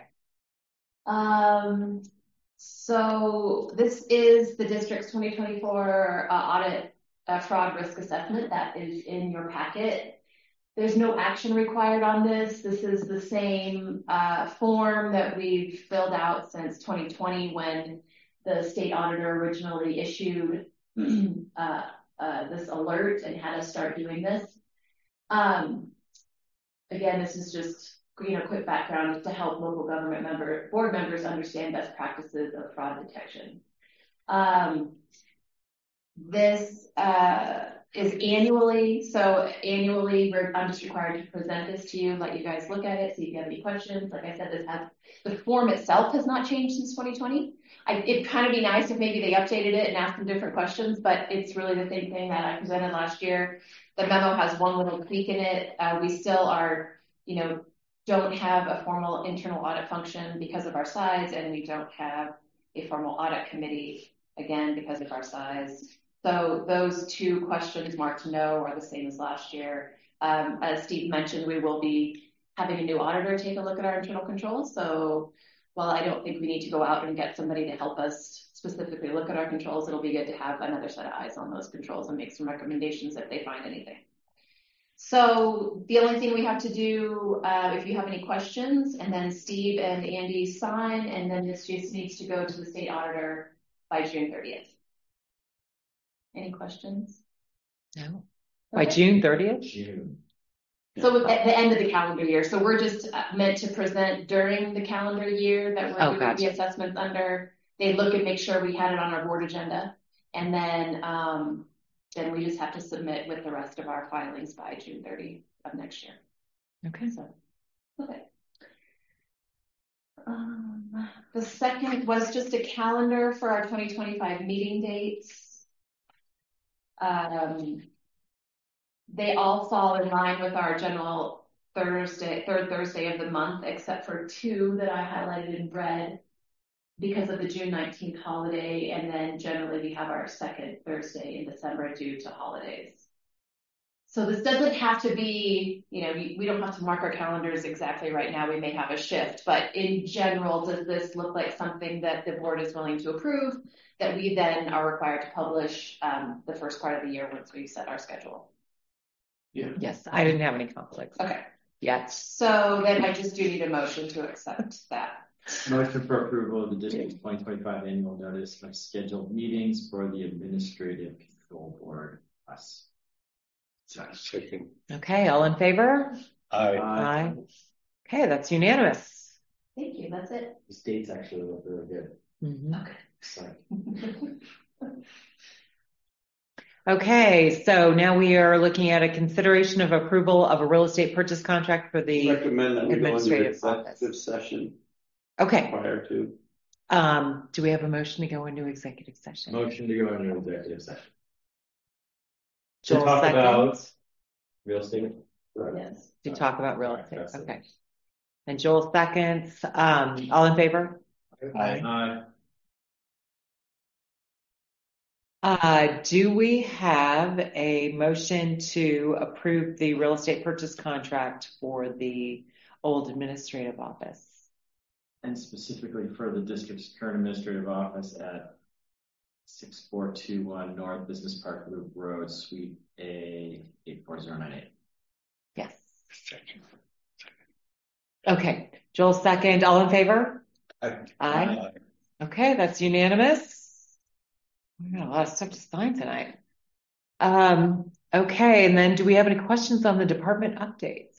Um, so this is the district's twenty twenty-four uh, audit uh, fraud risk assessment that is in your packet. There's no action required on this. This is the same uh, form that we've filled out since twenty twenty when the state auditor originally issued uh, uh, this alert and had us start doing this. Um, again, this is just, you know, quick background to help local government member board members understand best practices of fraud detection. Um, this uh, is annually, so annually we're, I'm just required to present this to you, let you guys look at it, see if you have any questions. Like I said, this has, the form itself has not changed since twenty twenty. I, it'd kind of be nice if maybe they updated it and asked some different questions, but it's really the same thing that I presented last year. The memo has one little tweak in it. Uh, we still are, you know, don't have a formal internal audit function because of our size, and we don't have a formal audit committee, again, because of our size. So those two questions marked no are the same as last year. Um, as Steve mentioned, we will be having a new auditor take a look at our internal controls. So while I don't think we need to go out and get somebody to help us specifically look at our controls, it'll be good to have another set of eyes on those controls and make some recommendations if they find anything. So the only thing we have to do, uh, if you have any questions, and then Steve and Andy sign, and then this just needs to go to the state auditor by June thirtieth. Any questions? No. By June thirtieth? June. So at the end of the calendar year. So we're just meant to present during the calendar year that we're Oh, doing gotcha. the assessments under. They look and make sure we had it on our board agenda. And then, um, then we just have to submit with the rest of our filings by June thirtieth of next year. Okay. So, okay. Um, the second was just a calendar for our twenty twenty-five meeting dates. Um, they all fall in line with our general Thursday, third Thursday of the month, except for two that I highlighted in red because of the June nineteenth holiday. And then generally we have our second Thursday in December due to holidays. So this doesn't have to be, you know, we, we don't have to mark our calendars exactly right now. We may have a shift, but in general, does this look like something that the board is willing to approve that we then are required to publish um, the first part of the year once we've set our schedule? Yeah. Yes, I didn't have any conflicts. Okay. Yet. So then I just do need a motion to accept that. Motion for approval of the district's twenty twenty-five annual notice of scheduled meetings for the administrative control board. Us. Second. Okay, all in favor? Aye. Aye. Okay, that's unanimous. Thank you. That's it. These dates actually look really good. Mhm. Okay. Sorry. Okay, so now we are looking at a consideration of approval of a real estate purchase contract for the Recommend that we go into administrative executive office. session Okay, prior to. um, do we have a motion to go into executive session? Motion to go into executive session. To Joel talk about seconds. real estate. Yes. To talk about real Alright, estate, that's it. okay. And Joel seconds, um, all in favor? Aye. Aye. Uh, do we have a motion to approve the real estate purchase contract for the old administrative office? And specifically for the district's current administrative office at six four two one North Business Park Loop Road, Suite A, eight four zero nine eight. Yes. Okay, Joel second, all in favor? Aye. Aye. Okay, that's unanimous. We got a lot of stuff to sign tonight. Um, okay, and then do we have any questions on the department updates?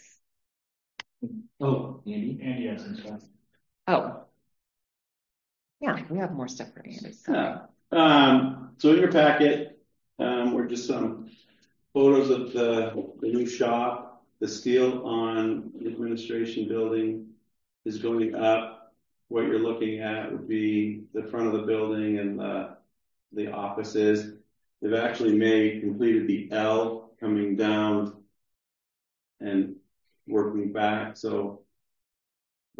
Oh, Andy? Andy has some stuff. Oh. Yeah, we have more stuff for Andy. So. Yeah. Um, so in your packet, um, were just some photos of the, the new shop. The steel on the administration building is going up. What you're looking at would be the front of the building and the, the offices. They've actually made, completed the L coming down and working back. So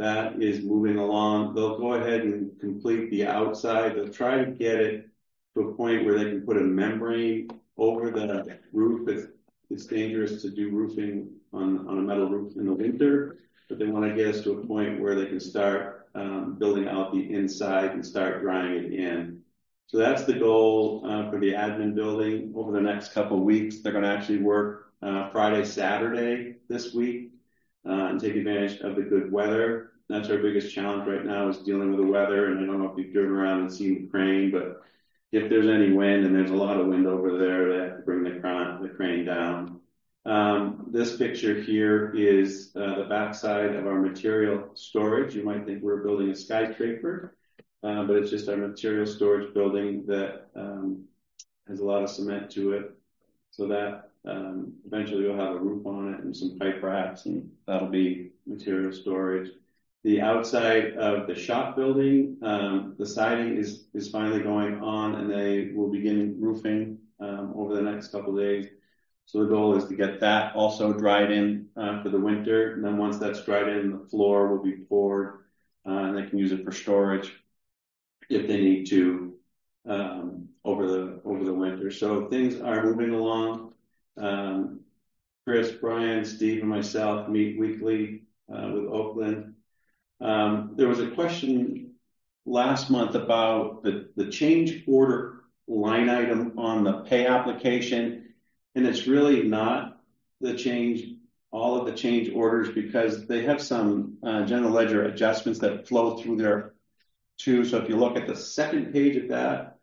that is moving along. They'll go ahead and complete the outside. They'll try to get it to a point where they can put a membrane over the roof. It's, it's dangerous to do roofing on, on a metal roof in the winter, but they want to get us to a point where they can start um, building out the inside and start drying it in. So that's the goal uh, for the admin building over the next couple of weeks. They're going to actually work uh, Friday, Saturday this week uh, and take advantage of the good weather. That's our biggest challenge right now is dealing with the weather. And I don't know if you've driven around and seen the crane, but if there's any wind, and there's a lot of wind over there, they have to bring the crane, the crane down. Um, this picture here is uh, the backside of our material storage. You might think we're building a skyscraper. Uh, but it's just our material storage building that um, has a lot of cement to it. So that um, eventually we'll have a roof on it and some pipe racks, and that'll be material storage. The outside of the shop building, um, the siding is is finally going on, and they will begin roofing um, over the next couple of days. So the goal is to get that also dried in uh, for the winter, and then once that's dried in, the floor will be poured, uh, and they can use it for storage if they need to um, over the over the winter. So things are moving along. Um, Chris, Brian, Steve, and myself meet weekly uh, with Oakland. Um, there was a question last month about the, the change order line item on the pay application, and it's really not the change, all of the change orders, because they have some uh, general ledger adjustments that flow through there too. So if you look at the second page of that,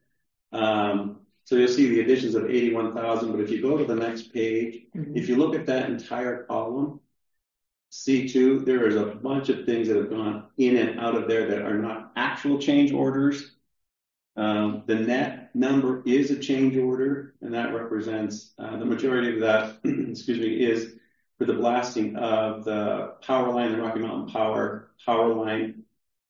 um, so you'll see the additions of eighty-one thousand, but if you go to the next page, mm-hmm. if you look at that entire column, C two, there is a bunch of things that have gone in and out of there that are not actual change orders. Um, the net number is a change order, and that represents uh, the majority of that, excuse me, is for the blasting of the power line, the Rocky Mountain Power power line,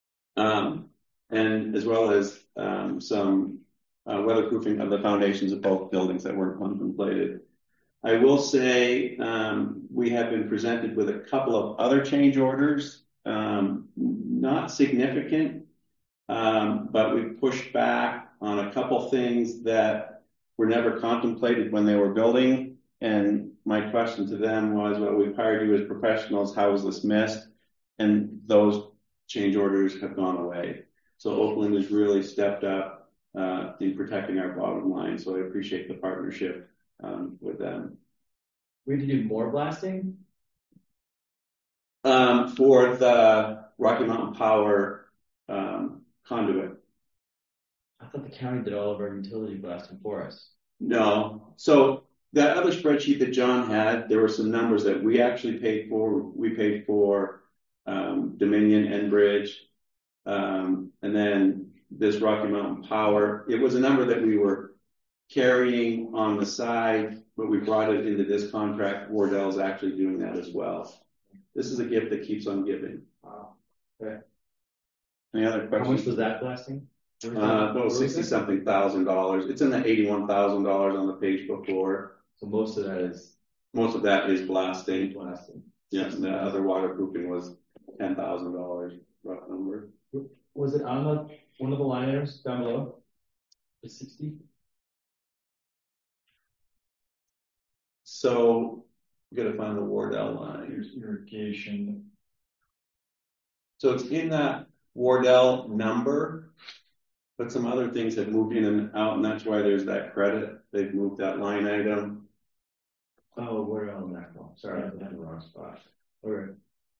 um, and as well as um, some uh, weatherproofing of the foundations of both buildings that were contemplated. I will say um, we have been presented with a couple of other change orders, um, not significant, um, but we pushed back on a couple things that were never contemplated when they were building. And my question to them was, well, we've hired you as professionals. How was this missed? And those change orders have gone away. So Oakland has really stepped up uh, in protecting our bottom line. So I appreciate the partnership um, with them. We have to do more blasting? Um, for the Rocky Mountain Power um, conduit. I thought the county did all of our utility blasting for us. No. So that other spreadsheet that John had, there were some numbers that we actually paid for. We paid for um, Dominion, Enbridge, um, and then this Rocky Mountain Power. It was a number that we were carrying on the side, but we brought it into this contract. Wardell's actually doing that as well. This is a gift that keeps on giving. Wow. Okay. Any other questions? How much was that blasting? Uh, well, sixty something thousand dollars. It's in the eighty-one thousand dollars on the page before. So most of that is most of that is blasting. Blasting. Yes, and the other waterproofing was ten thousand dollars, rough number. Was it on the one of the line items down below? The sixty. So you got to find the Wardell line. Here's irrigation. So it's in that Wardell number, but some other things have moved in and out, and that's why there's that credit. They've moved that line item. Oh, Wardell and Maxwell. Sorry, I was in the wrong spot. All right.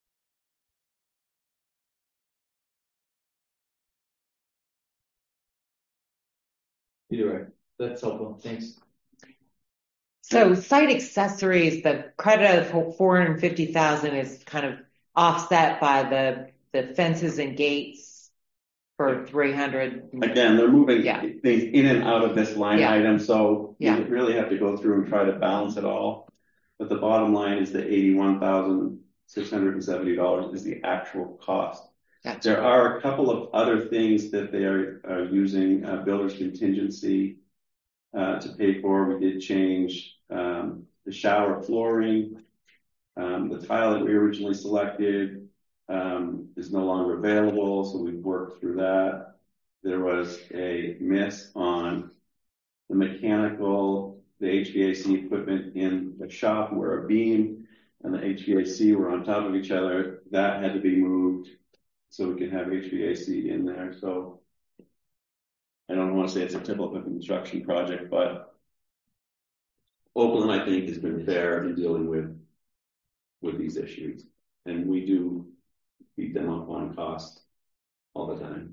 Either way, that's helpful. Thanks. So site accessories, the credit of four hundred fifty thousand is kind of offset by the, the fences and gates for three hundred. Again, they're moving yeah. things in and out of this line yeah. item, so yeah. you really have to go through and try to balance it all. But the bottom line is the eighty-one thousand six hundred seventy dollars is the actual cost. Gotcha. There are a couple of other things that they are, are using uh, builder's contingency uh, to pay for. We did change um, the shower flooring, um, the tile that we originally selected, um, is no longer available, so we've worked through that. There was a miss on the mechanical, the H V A C equipment in the shop where a beam and the H V A C were on top of each other. That had to be moved so we can have H V A C in there. So I don't want to say it's a typical construction project, but Oakland, I think, has been fair in dealing with with these issues, and we do beat them up on cost all the time.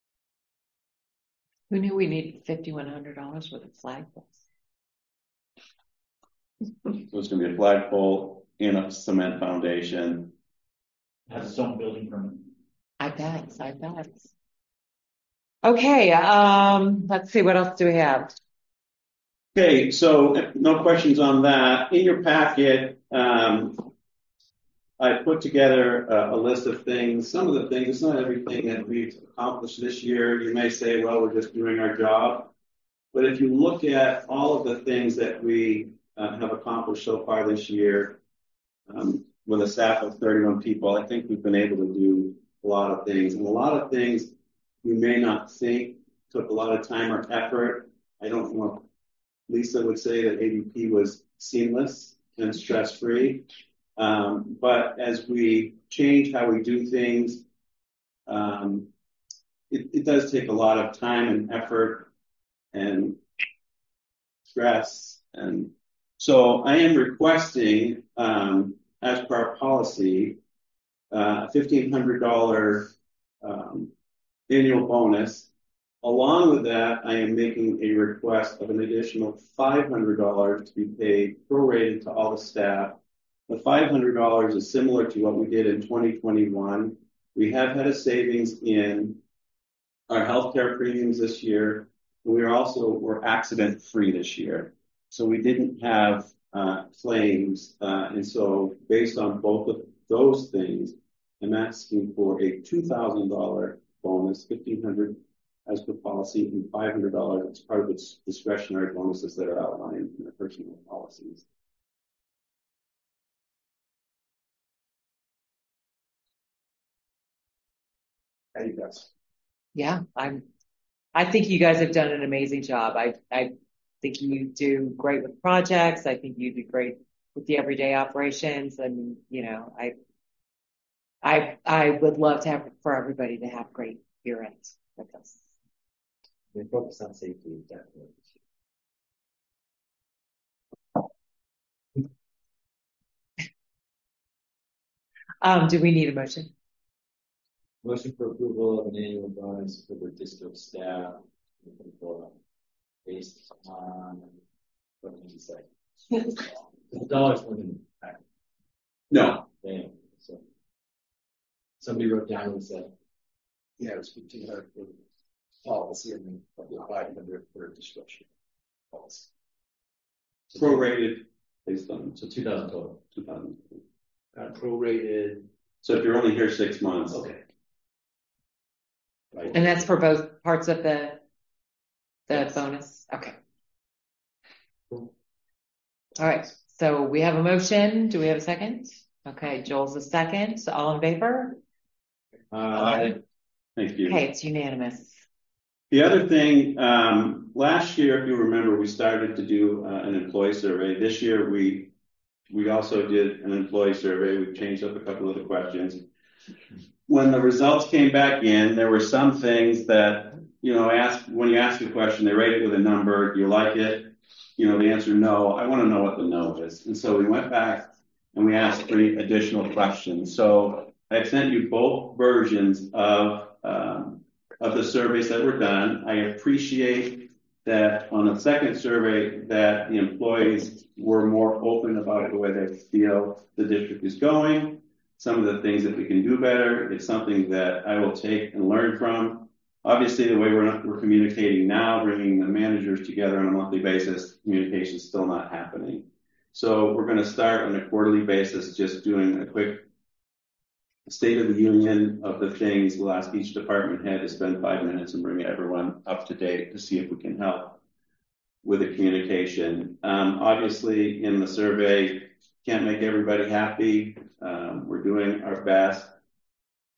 Who knew we needed fifty-one hundred dollars worth of flagpoles? So it's going to be a flagpole in a cement foundation. Has its own building permit. I bet, I bet. Okay, um, let's see, what else do we have? Okay, so no questions on that. In your packet, um, I put together a, a list of things. Some of the things, it's not everything that we've accomplished this year. You may say, well, we're just doing our job. But if you look at all of the things that we uh, have accomplished so far this year, um, with a staff of thirty-one people, I think we've been able to do a lot of things. And a lot of things you may not think took a lot of time or effort. I don't know. Lisa would say that A D P was seamless and stress-free. Um, but as we change how we do things, um, it, it does take a lot of time and effort and stress. And so I am requesting, um, as per our policy, uh, a fifteen hundred dollars um, annual bonus. Along with that, I am making a request of an additional five hundred dollars to be paid prorated to all the staff. The five hundred dollars is similar to what we did in twenty twenty-one. We have had a savings in our healthcare premiums this year. We are also were accident free this year, so we didn't have uh, claims, uh, and so based on both of those things, I'm asking for a two thousand dollars bonus, fifteen hundred dollars as per policy, and five hundred dollars as part of its discretionary bonuses that are outlined in the personal policies. How do you guys? Yeah, I'm, I think you guys have done an amazing job. I, I think you do great with projects. I think you do great with the everyday operations. And, you know, I, I, I would love to have for everybody to have great year ends with us. We focus on safety, definitely. Um, do we need a motion? Motion for approval of an annual bonus for the district staff based on what did you say? The dollars were in the No. Damn. So somebody wrote down and said, Yeah, it was fifteen hundred for policy and then five hundred for discretion policy. Prorated based on so two thousand total. two thousand. Uh, prorated. So if you're only here six months, Okay. Right. And that's for both parts of the, the yes. bonus. Okay. Cool. All right. So we have a motion. Do we have a second? Okay. Joel's a second. So all in favor? Uh, Thank you. Okay. It's unanimous. The other thing, um, last year, if you remember, we started to do uh, an employee survey. This year, we we also did an employee survey. We changed up a couple of the questions. When the results came back in, there were some things that, you know, ask when you ask a question, they rate it with a number. Do you like it? You know, the answer no. I want to know what the no is. And so we went back and we asked three additional questions. So I've sent you both versions of um, of the surveys that were done. I appreciate that on the second survey that the employees were more open about the way they feel the district is going. Some of the things that we can do better. It's something that I will take and learn from. Obviously, the way we're, not, we're communicating now, bringing the managers together on a monthly basis, communication is still not happening. So we're going to start on a quarterly basis, just doing a quick state of the union of the things. We'll ask each department head to spend five minutes and bring everyone up to date to see if we can help with the communication. Um, obviously, in the survey, can't make everybody happy. Um, we're doing our best.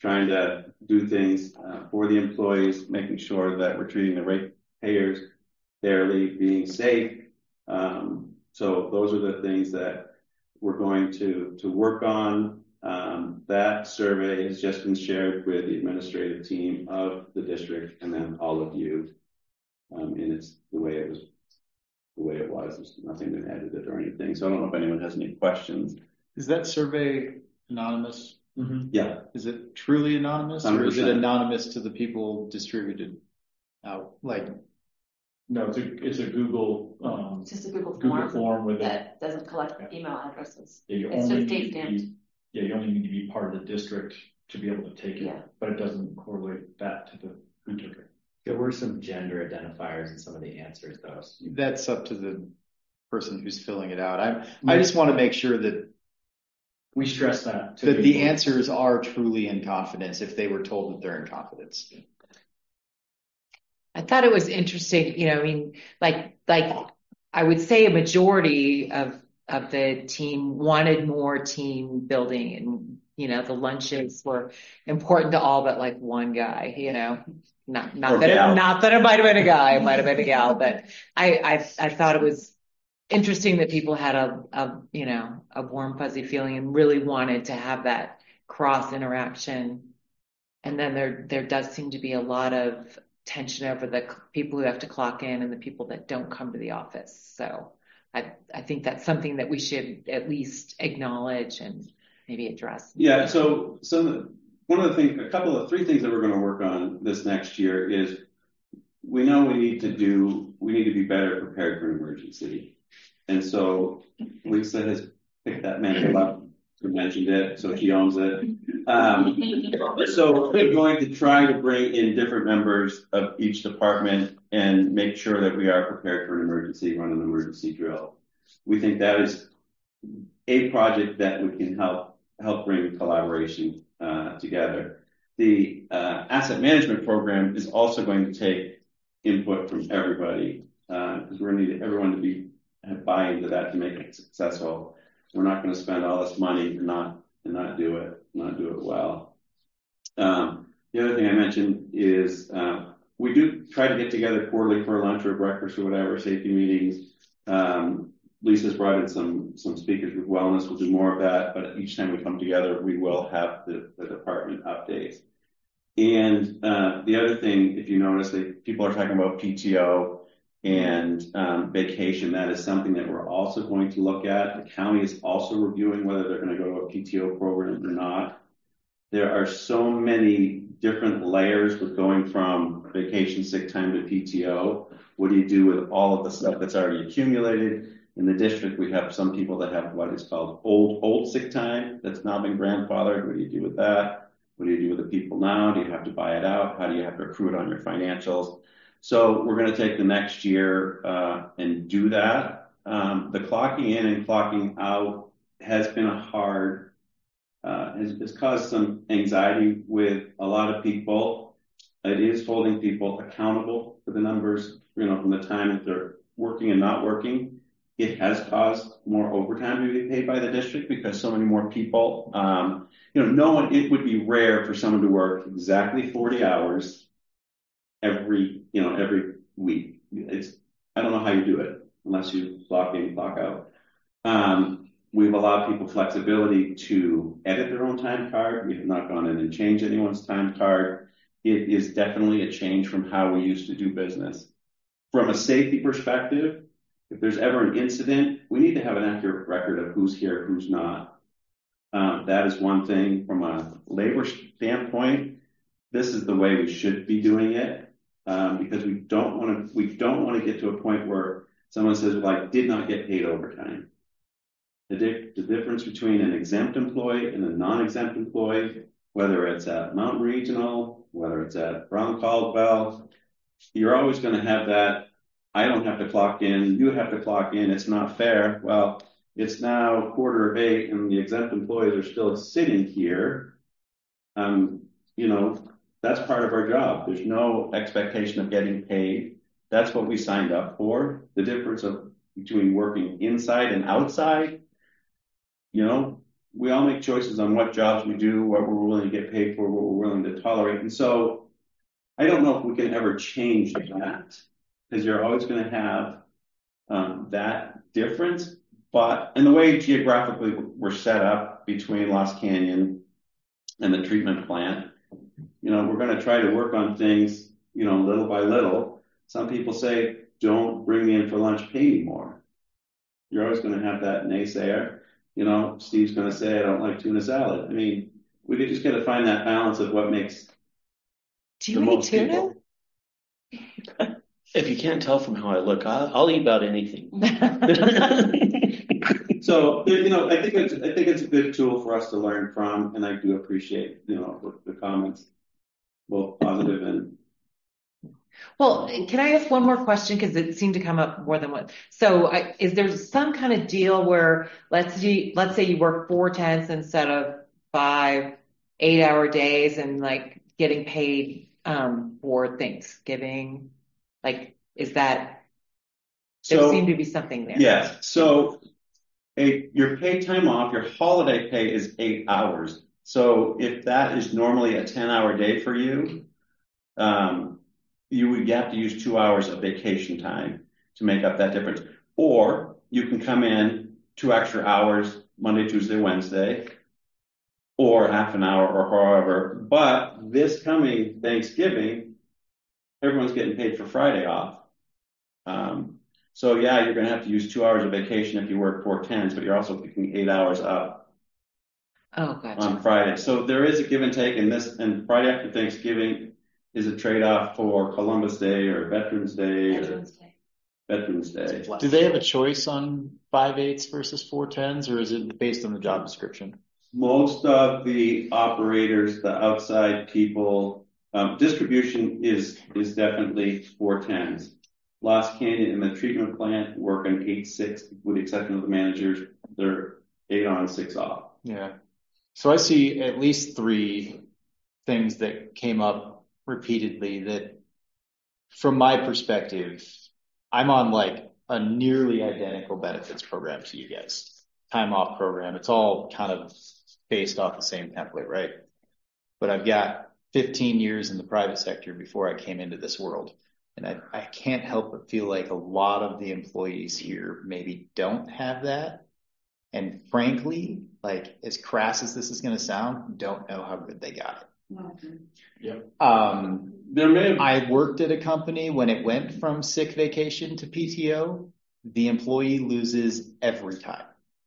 trying to do things uh, for the employees, making sure that we're treating the rate payers fairly, being safe. Um, so those are the things that we're going to, to work on. Um, that survey has just been shared with the administrative team of the district and then all of you. Um, and it's the way it was, the way it was. There's nothing been edited or anything. So I don't know if anyone has any questions. Is that survey anonymous? Mm-hmm. Yeah. Is it truly anonymous, one hundred percent. or is it anonymous to the people distributed out? Like, no, it's a it's a Google um, It's just a Google, Google form, form with it. that doesn't collect email addresses. Yeah, you It's only just date need to stamped. be, yeah, you only need to be part of the district to be able to take it, Yeah. but it doesn't correlate that to the who took it. There were some gender identifiers in some of the answers, though. that's up to the person who's filling it out. I I just want to make sure that We stress that. to that the people. answers are truly in confidence if they were told that they're in confidence. I thought it was interesting, you know, I mean, like, like I would say a majority of, of the team wanted more team building, and, you know, the lunches were important to all but like one guy, you know, not, not Or that, gal. it, not that it might have been a guy, it might have been a gal, but I, I, I thought it was interesting that people had a, a, you know, a warm, fuzzy feeling and really wanted to have that cross interaction. And then there, there does seem to be a lot of tension over the c- people who have to clock in and the people that don't come to the office. So I, I think that's something that we should at least acknowledge and maybe address. Yeah, so some one of the things, a couple of three things that we're going to work on this next year is we know we need to do, we need to be better prepared for an emergency. And so Lisa has picked that mantle up, she mentioned it, so she owns it. Um, so we're going to try to bring in different members of each department and make sure that we are prepared for an emergency, run an emergency drill. We think that is a project that we can help help bring collaboration uh, together. The uh, asset management program is also going to take input from everybody because uh, we're going to need everyone to be have buy into that to make it successful. We're not going to spend all this money and not and not do it, not do it well. Um, the other thing I mentioned is uh, we do try to get together quarterly for lunch or breakfast or whatever, safety meetings. Um, Lisa's brought in some some speakers with wellness. We'll do more of that, but each time we come together, we will have the, the department updates. And uh, the other thing, if you notice, that people are talking about P T O and um, vacation. That is something that we're also going to look at. The county is also reviewing whether they're going to go to a P T O program or not. There are so many different layers with going from vacation, sick time to P T O. What do you do with all of the stuff that's already accumulated? In the district, we have some people that have what is called old, old sick time that's now been grandfathered. What do you do with that? What do you do with the people now? Do you have to buy it out? How do you have to accrue it on your financials? So we're going to take the next year uh, and do that. Um, the clocking in and clocking out has been a hard, uh, has, has caused some anxiety with a lot of people. It is holding people accountable for the numbers, you know, from the time that they're working and not working. It has caused more overtime to be paid by the district because so many more people, um, you know, no one, it would be rare for someone to work exactly forty hours every, you know, every week. It's, I don't know how you do it unless you clock in, clock out. Um, we've allowed people flexibility to edit their own time card. We have not gone in and changed anyone's time card. It is definitely a change from how we used to do business. From a safety perspective, if there's ever an incident, we need to have an accurate record of who's here, who's not. Um, that is one thing. From a labor standpoint, this is the way we should be doing it, um, because we don't want to. We don't want to get to a point where someone says, "Well, I did not get paid overtime." The, di- the difference between an exempt employee and a non-exempt employee, whether it's at Mountain Regional, whether it's at Brown Caldwell, you're always going to have that. I don't have to clock in. You have to clock in. It's not fair. Well, it's now quarter of eight and the exempt employees are still sitting here. Um, you know, that's part of our job. There's no expectation of getting paid. That's what we signed up for. The difference of between working inside and outside, you know, we all make choices on what jobs we do, what we're willing to get paid for, what we're willing to tolerate. And so I don't know if we can ever change that, because you're always going to have um, that difference. But in the way geographically we're set up between Lost Canyon and the treatment plant, you know, we're going to try to work on things, you know, little by little. Some people say, don't bring me in for lunch, pay me more. You're always going to have that naysayer. You know, Steve's going to say, I don't like tuna salad. I mean, we could just got to find that balance of what makes. Do you eat tuna? People. If you can't tell from how I look, I'll, I'll eat about anything. So, you know, I think it's, I think it's a good tool for us to learn from, and I do appreciate, you know, the, the comments, both positive and. Well, can I ask one more question? Because it seemed to come up more than once. So I, is there some kind of deal where let's see, let's say you work four tens instead of five eight hour days and like getting paid um, for Thanksgiving? Like, is that, there So, seemed to be something there. Yes. So a, your paid time off, your holiday pay is eight hours. So if that is normally a ten hour day for you, um, you would have to use two hours of vacation time to make up that difference. Or you can come in two extra hours, Monday, Tuesday, Wednesday, or half an hour or however. But this coming Thanksgiving, everyone's getting paid for Friday off. Um, so yeah, you're going to have to use two hours of vacation if you work four tens, but you're also picking eight hours up Oh, gotcha. on Friday. So there is a give and take in this, and Friday after Thanksgiving is a trade-off for Columbus Day or Veterans Day Veterans or Day. Veterans Day. Do they have a choice on five eights versus four tens, or is it based on the job description? Most of the operators, the outside people, um, distribution is is definitely four tens. Lost Canyon and the treatment plant work an eight six, with the exception of the managers. They're eight on, six off. Yeah. So I see at least three things that came up repeatedly that, from my perspective, I'm on like a nearly identical benefits program to you guys. Time off program. It's all kind of based off the same template, right? But I've got fifteen years in the private sector before I came into this world. And I, I can't help but feel like a lot of the employees here maybe don't have that. And frankly, like as crass as this is going to sound, don't know how good they got it. Yep. Um, there may have, I worked at a company when it went from sick vacation to P T O, the employee loses every time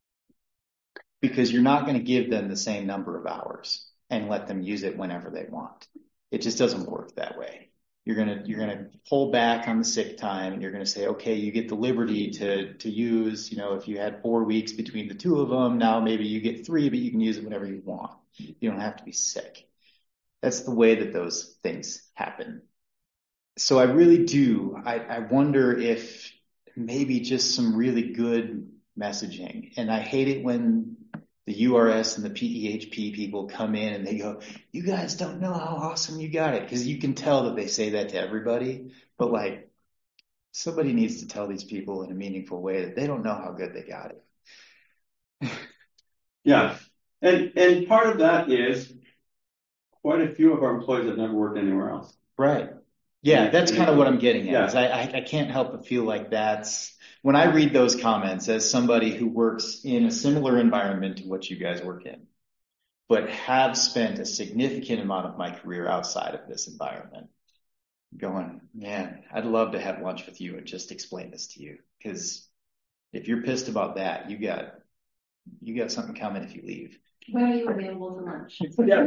because you're not going to give them the same number of hours and let them use it whenever they want. It just doesn't work that way. You're going to, you're going to pull back on the sick time and you're going to say, okay, you get the liberty to, to use, you know, if you had four weeks between the two of them, now maybe you get three, but you can use it whenever you want. You don't have to be sick. That's the way that those things happen. So I really do. I, I wonder if maybe just some really good messaging. And I hate it when the U R S and the P E H P people come in and they go, you guys don't know how awesome you got it. Because you can tell that they say that to everybody. But like, somebody needs to tell these people in a meaningful way that they don't know how good they got it. yeah. And, and part of that is quite a few of our employees have never worked anywhere else. Right. Yeah, that's kind of what I'm getting at. Yeah. Is I, I, I can't help but feel like that's, when I read those comments as somebody who works in a similar environment to what you guys work in, but have spent a significant amount of my career outside of this environment, going, man, I'd love to have lunch with you and just explain this to you. Because if you're pissed about that, you got, you got something coming if you leave. When are you available for lunch?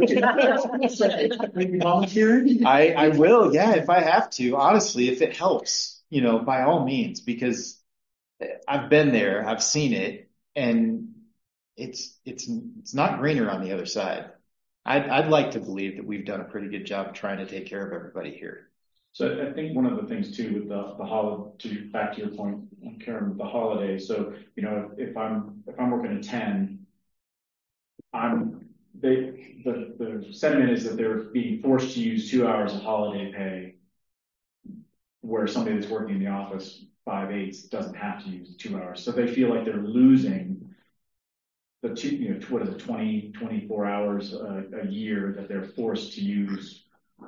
I, I will, yeah, if I have to. Honestly, if it helps, you know, by all means, because I've been there, I've seen it, and it's it's it's not greener on the other side. I'd I'd like to believe that we've done a pretty good job of trying to take care of everybody here. So I think one of the things too with the the holiday, to back to your point, Karen, the holiday. So you know, if, if I'm if I'm working a ten. I'm they the the sentiment is that they're being forced to use two hours of holiday pay, where somebody that's working in the office five eights doesn't have to use two hours. So they feel like they're losing the two, you know, what is it, twenty, twenty-four hours a, a year that they're forced to use,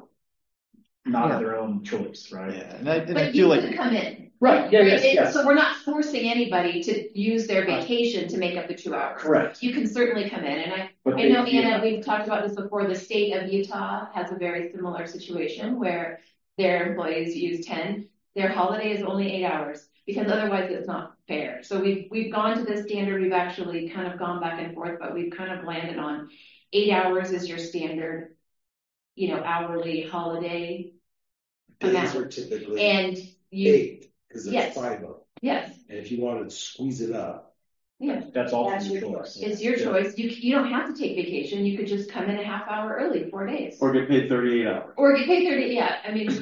not Yeah. of their own choice, right? Yeah, and I, and I But you feel like could come in. Right, yeah, yes, It- yes. So we're not forcing anybody to use their Right. vacation to make up the two hours. Correct. You can certainly come in, and I, But I they- know, yeah. Anna, we've talked about this before, the state of Utah has a very similar situation where their employees use ten, their holiday is only eight hours, because otherwise it's not fair. So we've, we've gone to this standard, we've actually kind of gone back and forth, but we've kind of landed on eight hours is your standard, you know, hourly holiday Days amount. are typically And you, eight, because yes. it's five of them. yes, And if you wanted to squeeze it up, yeah. That's all That's your your choice. It's your Yeah. choice. You, you don't have to take vacation. You could just come in a half hour early, four days. Or get paid thirty-eight hours. Or get paid thirty, yeah, I mean,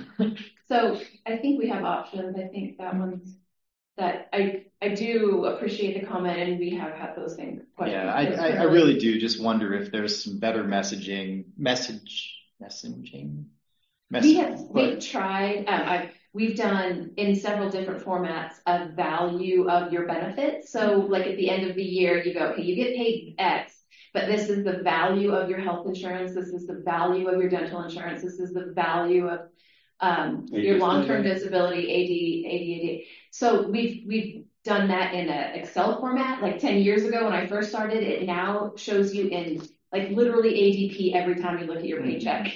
so I think we have options. I think that one's, that I, I do appreciate the comment, and we have had those things. questions Yeah, I, I, I really do just wonder if there's some better messaging, message, messaging. We Message, have, we've tried, um, I, we've done in several different formats a value of your benefits. So like at the end of the year, you go, okay, you get paid X, but this is the value of your health insurance. This is the value of your dental insurance. This is the value of, um, your long-term disability, A D, A D, A D. So we've, we've done that in an Excel format. Like ten years ago when I first started, it now shows you in like literally A D P every time you look at your paycheck.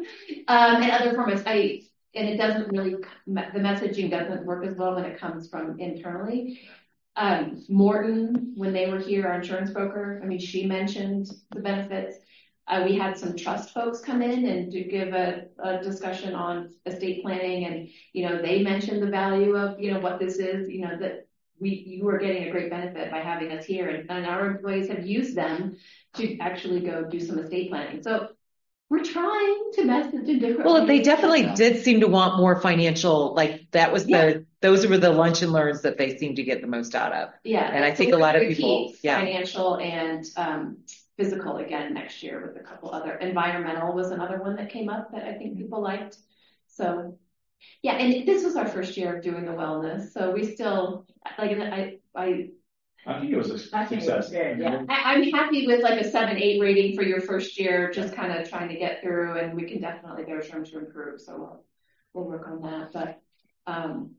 um, and other formats, I, and it doesn't really, the messaging doesn't work as well when it comes from internally. Um, Morton, when they were here, our insurance broker, I mean, she mentioned the benefits. Uh, we had some trust folks come in and to give a, a discussion on estate planning, and, you know, they mentioned the value of, you know, what this is, you know, that we, you are getting a great benefit by having us here, and, and our employees have used them to actually go do some estate planning. So we're trying to message in different Well, they ways. definitely Yeah. did seem to want more financial, like that was Yeah. the, those were the lunch and learns that they seemed to get the most out of. Yeah. And I so think a we're lot of repeat people, yeah. Financial and, um, physical again next year with a couple other, environmental was another one that came up that I think people liked. So, yeah, and this was our first year of doing the wellness. So we still, like, I, I, I think it was a I think it was success. good, yeah. I, I'm happy with like a seven, eight rating for your first year, just kind of trying to get through, and we can definitely, there's room to improve. So we'll, we'll work on that. But, um,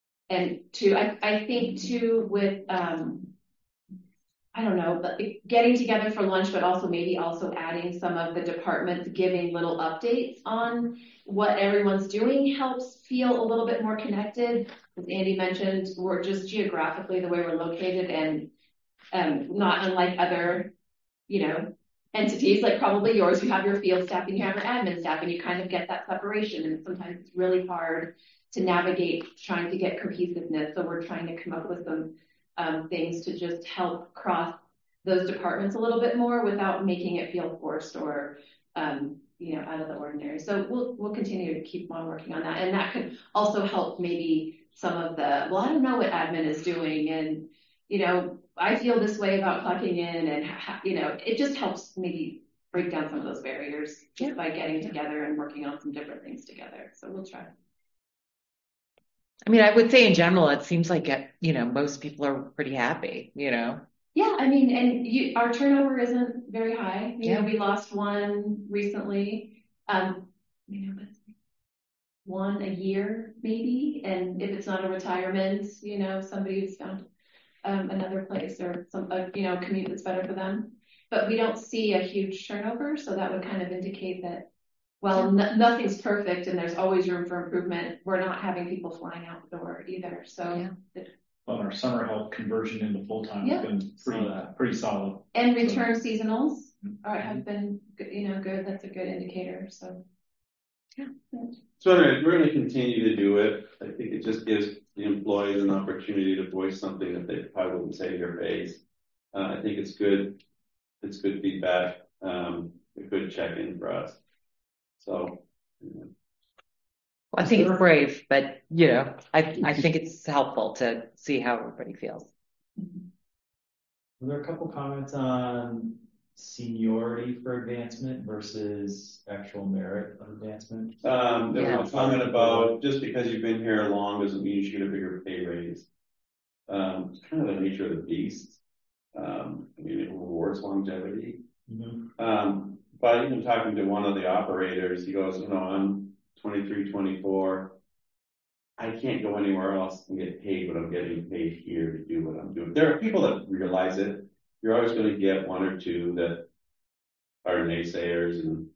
and two, I, I think too with, um, I don't know, but getting together for lunch, but also maybe also adding some of the departments, giving little updates on what everyone's doing helps feel a little bit more connected. As Andy mentioned, we're just geographically the way we're located, and um, not unlike other, you know, entities, like probably yours, you have your field staff and you have your admin staff, and you kind of get that separation. And sometimes it's really hard to navigate trying to get cohesiveness. So we're trying to come up with some Um, things to just help cross those departments a little bit more without making it feel forced or, um, you know, out of the ordinary. So we'll, we'll continue to keep on working on that. And that could also help maybe some of the, well, I don't know what admin is doing. And, you know, I feel this way about clocking in, and, ha- you know, it just helps maybe break down some of those barriers just by getting together and working on some different things together. So we'll try. I mean, I would say in general, it seems like, it, you know, most people are pretty happy, you know? Yeah, I mean, and you, our turnover isn't very high. You Yeah. know, we lost one recently, um, you know, one a year maybe. And if it's not a retirement, you know, somebody who's found um, another place or some, uh, you know, commute that's better for them. But we don't see a huge turnover, so that would kind of indicate that, well, no, nothing's perfect and there's always room for improvement. We're not having people flying out the door either. So. Yeah. Well, our summer help conversion into full-time has Yeah. been pretty, pretty solid. And return seasonals are, have been, good- you know, good. That's a good indicator. So, yeah. So anyway, we're gonna continue to do it. I think it just gives the employees an opportunity to voice something that they probably wouldn't say to your face. Uh, I think it's good. It's good feedback. Um, a good check-in for us. So, you know. I think it's brave, but you know, I, I think it's helpful to see how everybody feels. Were there a couple comments on seniority for advancement versus actual merit of advancement? Um, there Yeah. was a comment about just because you've been here long doesn't mean you should get a bigger pay raise. Um, it's kind of the nature of the beast. Um, I mean, it rewards longevity. Mm-hmm. Um, but even talking to one of the operators, he goes, you know, I'm twenty-three, twenty-four. I can't go anywhere else and get paid what I'm getting paid here to do what I'm doing. There are people that realize it. You're always going to get one or two that are naysayers, and,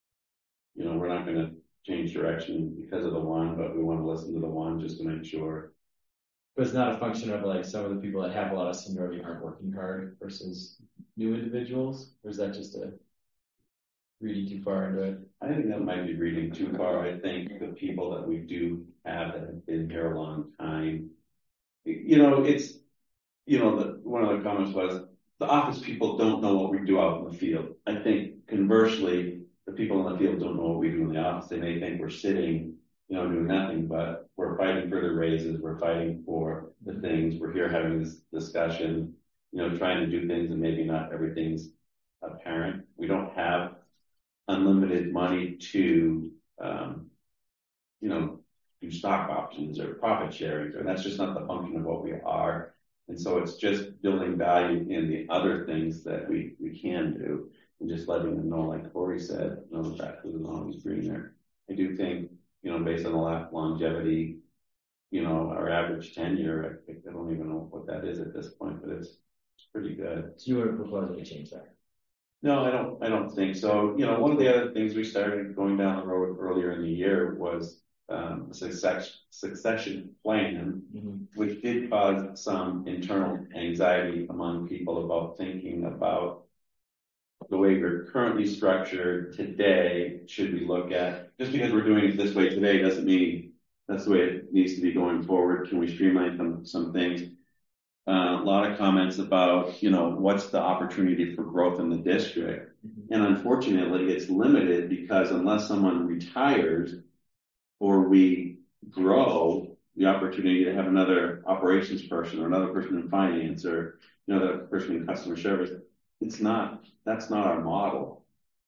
you know, we're not going to change direction because of the one, but we want to listen to the one just to make sure. But it's not a function of like some of the people that have a lot of seniority aren't working hard versus new individuals, or is that just a reading too far into it? I think that might be reading too far. I think the people that we do have that have been here a long time, you know, it's, you know, the, one of the comments was the office people don't know what we do out in the field. I think conversely, the people in the field don't know what we do in the office. They may think we're sitting, you know, doing nothing, but we're fighting for the raises. We're fighting for the things. We're here having this discussion, you know, trying to do things, and maybe not everything's apparent. We don't have unlimited money to, um, you know, do stock options or profit sharing, and that's just not the function of what we are. And so it's just building value in the other things that we, we can do, and just letting them know, like Corey said, you know, the fact that it's always green there. I do think, you know, based on the longevity, you know, our average tenure, I, I don't even know what that is at this point, but it's, it's pretty good. So you would propose to change that? No, I don't, I don't think so. You know, one of the other things we started going down the road earlier in the year was, um, a success, succession plan, mm-hmm. which did cause some internal anxiety among people about thinking about the way we're currently structured today. Should we look at, just because we're doing it this way today doesn't mean that's the way it needs to be going forward. Can we streamline some, some things? Uh, a lot of comments about, you know, what's the opportunity for growth in the district? Mm-hmm. And unfortunately, it's limited because unless someone retires or we grow, the opportunity to have another operations person or another person in finance or another person in customer service, it's not, that's not our model.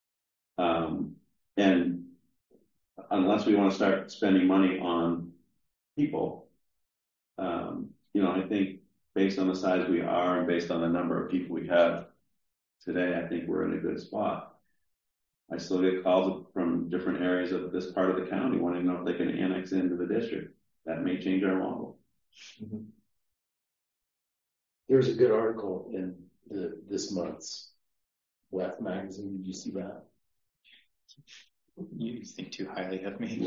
Um, and unless we want to start spending money on people, um, you know, I think based on the size we are and based on the number of people we have today, I think we're in a good spot. I still get calls from different areas of this part of the county wanting to know if they can annex into the district. That may change our model. Mm-hmm. There's a good article in the, this month's W E F magazine. Did you see that? You think too highly of me.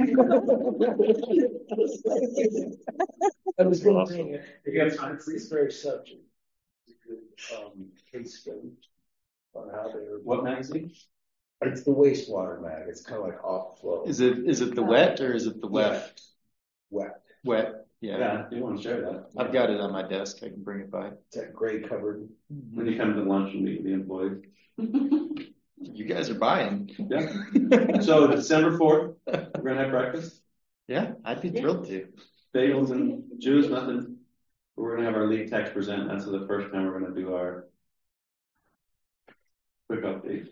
I was going to say it. It's this very subject. It's a good um, case study on how they were. What magazine? It's the wastewater mag. It's kind of like off flow. Is it is it the wet or is it the W E F? Wet. Wet. Yeah. Yeah. You want to share that? I've got it on my desk. I can bring it by. It's that gray covered. When you come to lunch and meet with the employees. You guys are buying. Yeah. So December fourth, we're gonna have breakfast. Yeah, I'd be thrilled to. Bagels and juice, nothing. We're gonna have our lead techs present. That's the first time we're gonna do our quick update.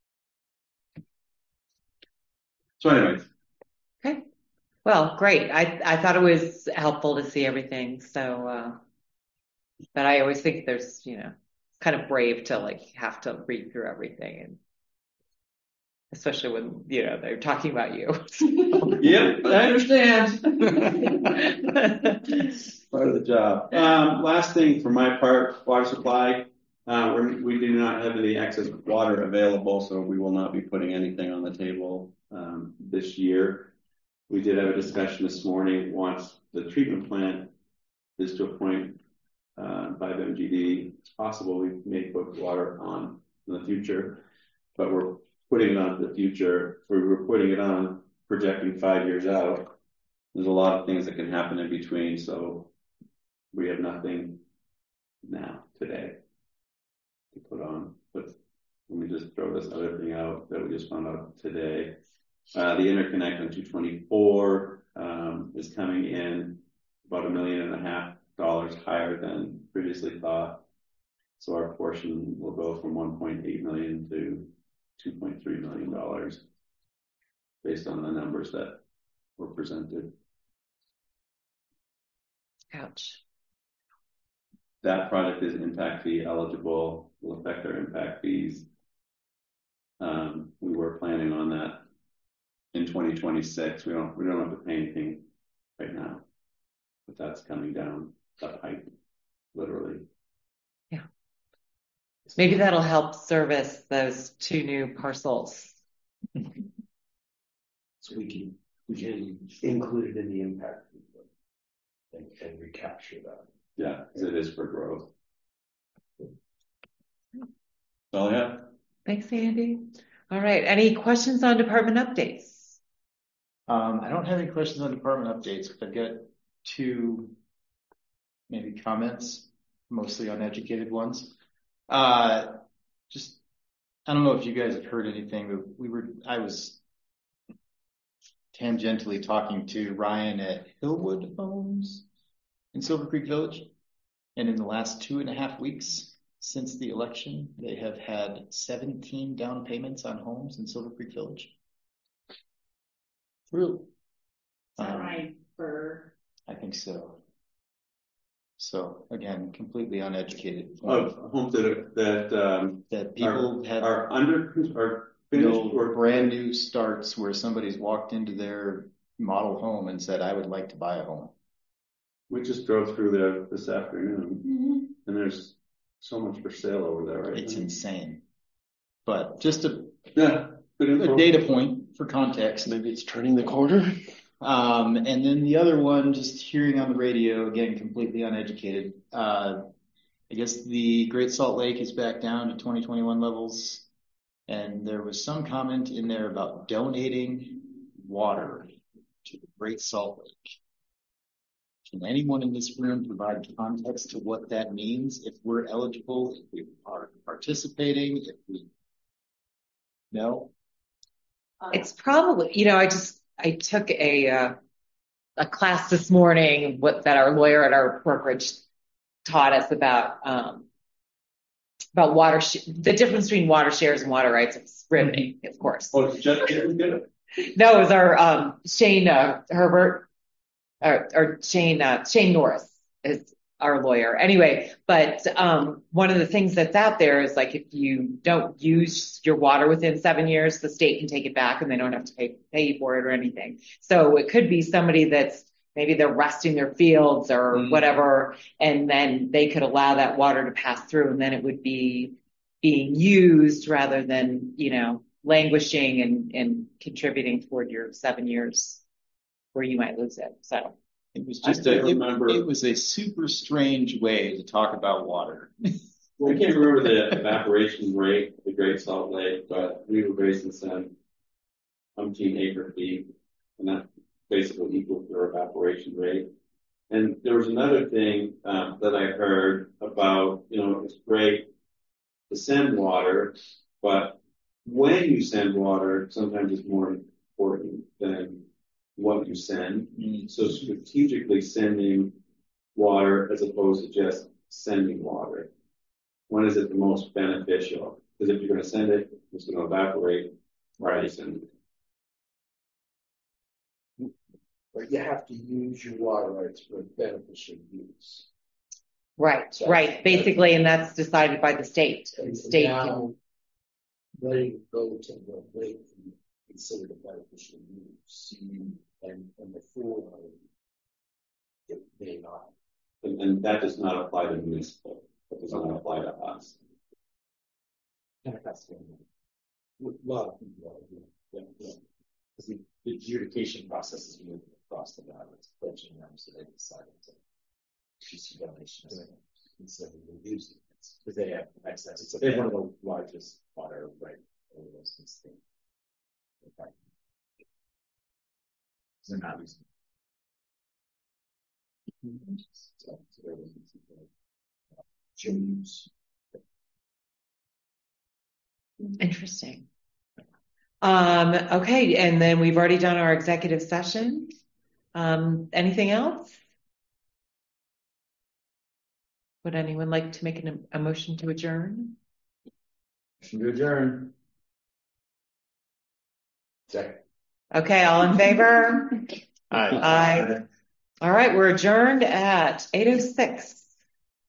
So anyways. Okay. Well, great. I, I thought it was helpful to see everything. So, uh, but I always think there's, you know, it's kind of brave to like have to read through everything, and especially when, you know, they're talking about you. Yep, I understand. Part of the job. Um, last thing for my part, water supply. Uh, we're, we do not have any excess water available, so we will not be putting anything on the table um, this year. We did have a discussion this morning. Once the treatment plant is to a point uh, by M G D, it's possible we may put water on in the future, but we're putting it on to the future. We were putting it on projecting five years out. There's a lot of things that can happen in between, so we have nothing now today to put on. But let me just throw this other thing out that we just found out today. Uh, the interconnect on two twenty-four um, is coming in about a million and a half dollars higher than previously thought. So our portion will go from one point eight million to two point three million dollars based on the numbers that were presented. Ouch. that project is impact fee eligible, will affect our impact fees. Um, we were planning on that in twenty twenty-six. We don't, we don't have to pay anything right now, but that's coming down that pipe, literally. Yeah. Maybe that'll help service those two new parcels. So we can, we can include it in the impact fee and, and recapture that. Yeah, because it is for growth. That's all I have. Thanks, Andy. All right. Any questions on department updates? Um, I don't have any questions on department updates, but I've got two maybe comments, mostly uneducated ones. Uh, just, I don't know if you guys have heard anything, but we were, I was tangentially talking to Ryan at Hillwood Homes in Silver Creek Village. And in the last two and a half weeks since the election, they have had seventeen down payments on homes in Silver Creek Village. Really? Um, Right for I think so. So again, completely uneducated. Of homes that are, that um that people are, have are under are finished no or brand new starts where somebody's walked into their model home and said, I would like to buy a home. we just drove through there this afternoon, mm-hmm. and there's so much for sale over there right It's now. insane. But just a, Yeah, good a info. data point for context. Maybe it's turning the corner. Um, and then the other one, just hearing on the radio, again, completely uneducated. Uh, I guess the Great Salt Lake is back down to twenty twenty-one levels. And there was some comment in there about donating water to the Great Salt Lake. Can anyone in this room provide context to what that means? If we're eligible, if we are participating, if we no? It's probably, you know, I just, I took a, uh, a class this morning what, that our lawyer at our brokerage taught us about, um, about water, sh- the difference between water shares and water rights. It's riveting, of course. Oh, it's just getting good. No, it was our, um, Shane, uh, Herbert, or, or Shane, uh, Shane Norris is our lawyer. Anyway, but, um, one of the things that's out there is like, if you don't use your water within seven years, the state can take it back and they don't have to pay, pay you for it or anything. So it could be somebody that's, maybe they're resting their fields or Mm. whatever, and then they could allow that water to pass through, and then it would be being used rather than, you know, languishing and, and contributing toward your seven years where you might lose it. So It was I just can't a, it, remember. it was a super strange way to talk about water. Well, I can't remember the evaporation rate of the Great Salt Lake, but we were basing some umpteen acre feet, and that basically equals their evaporation rate. And there was another thing um, that I heard about, you know, it's great to send water, but when you send water, sometimes it's more important than what you send. Mm. So strategically sending water as opposed to just sending water. When is it the most beneficial? Because if you're going to send it, it's going to evaporate. Why are you sending it? But you have to use your water rights for beneficial use. right, So- right, basically, and that's decided by the state. The And state can, now, letting it go to the lake and considered a beneficial use. And, and before, it may not. And, and that does not apply to municipal. That does not apply to us. And that's the well, yeah, yeah. Because the the adjudication process is moving across the balance, approaching them, so they decided to choose some donations instead of reducing it. Because they have access. It's they have one of the largest water right areas in the state. Okay. They're not using it. So, so they're looking to, uh, choose. interesting. Um, okay, and then we've already done our executive session. Um, anything else? Would anyone like to make an, a motion to adjourn? Motion to adjourn. Second. Okay, all in favor? Aye. Aye. All right, we're adjourned at eight oh six.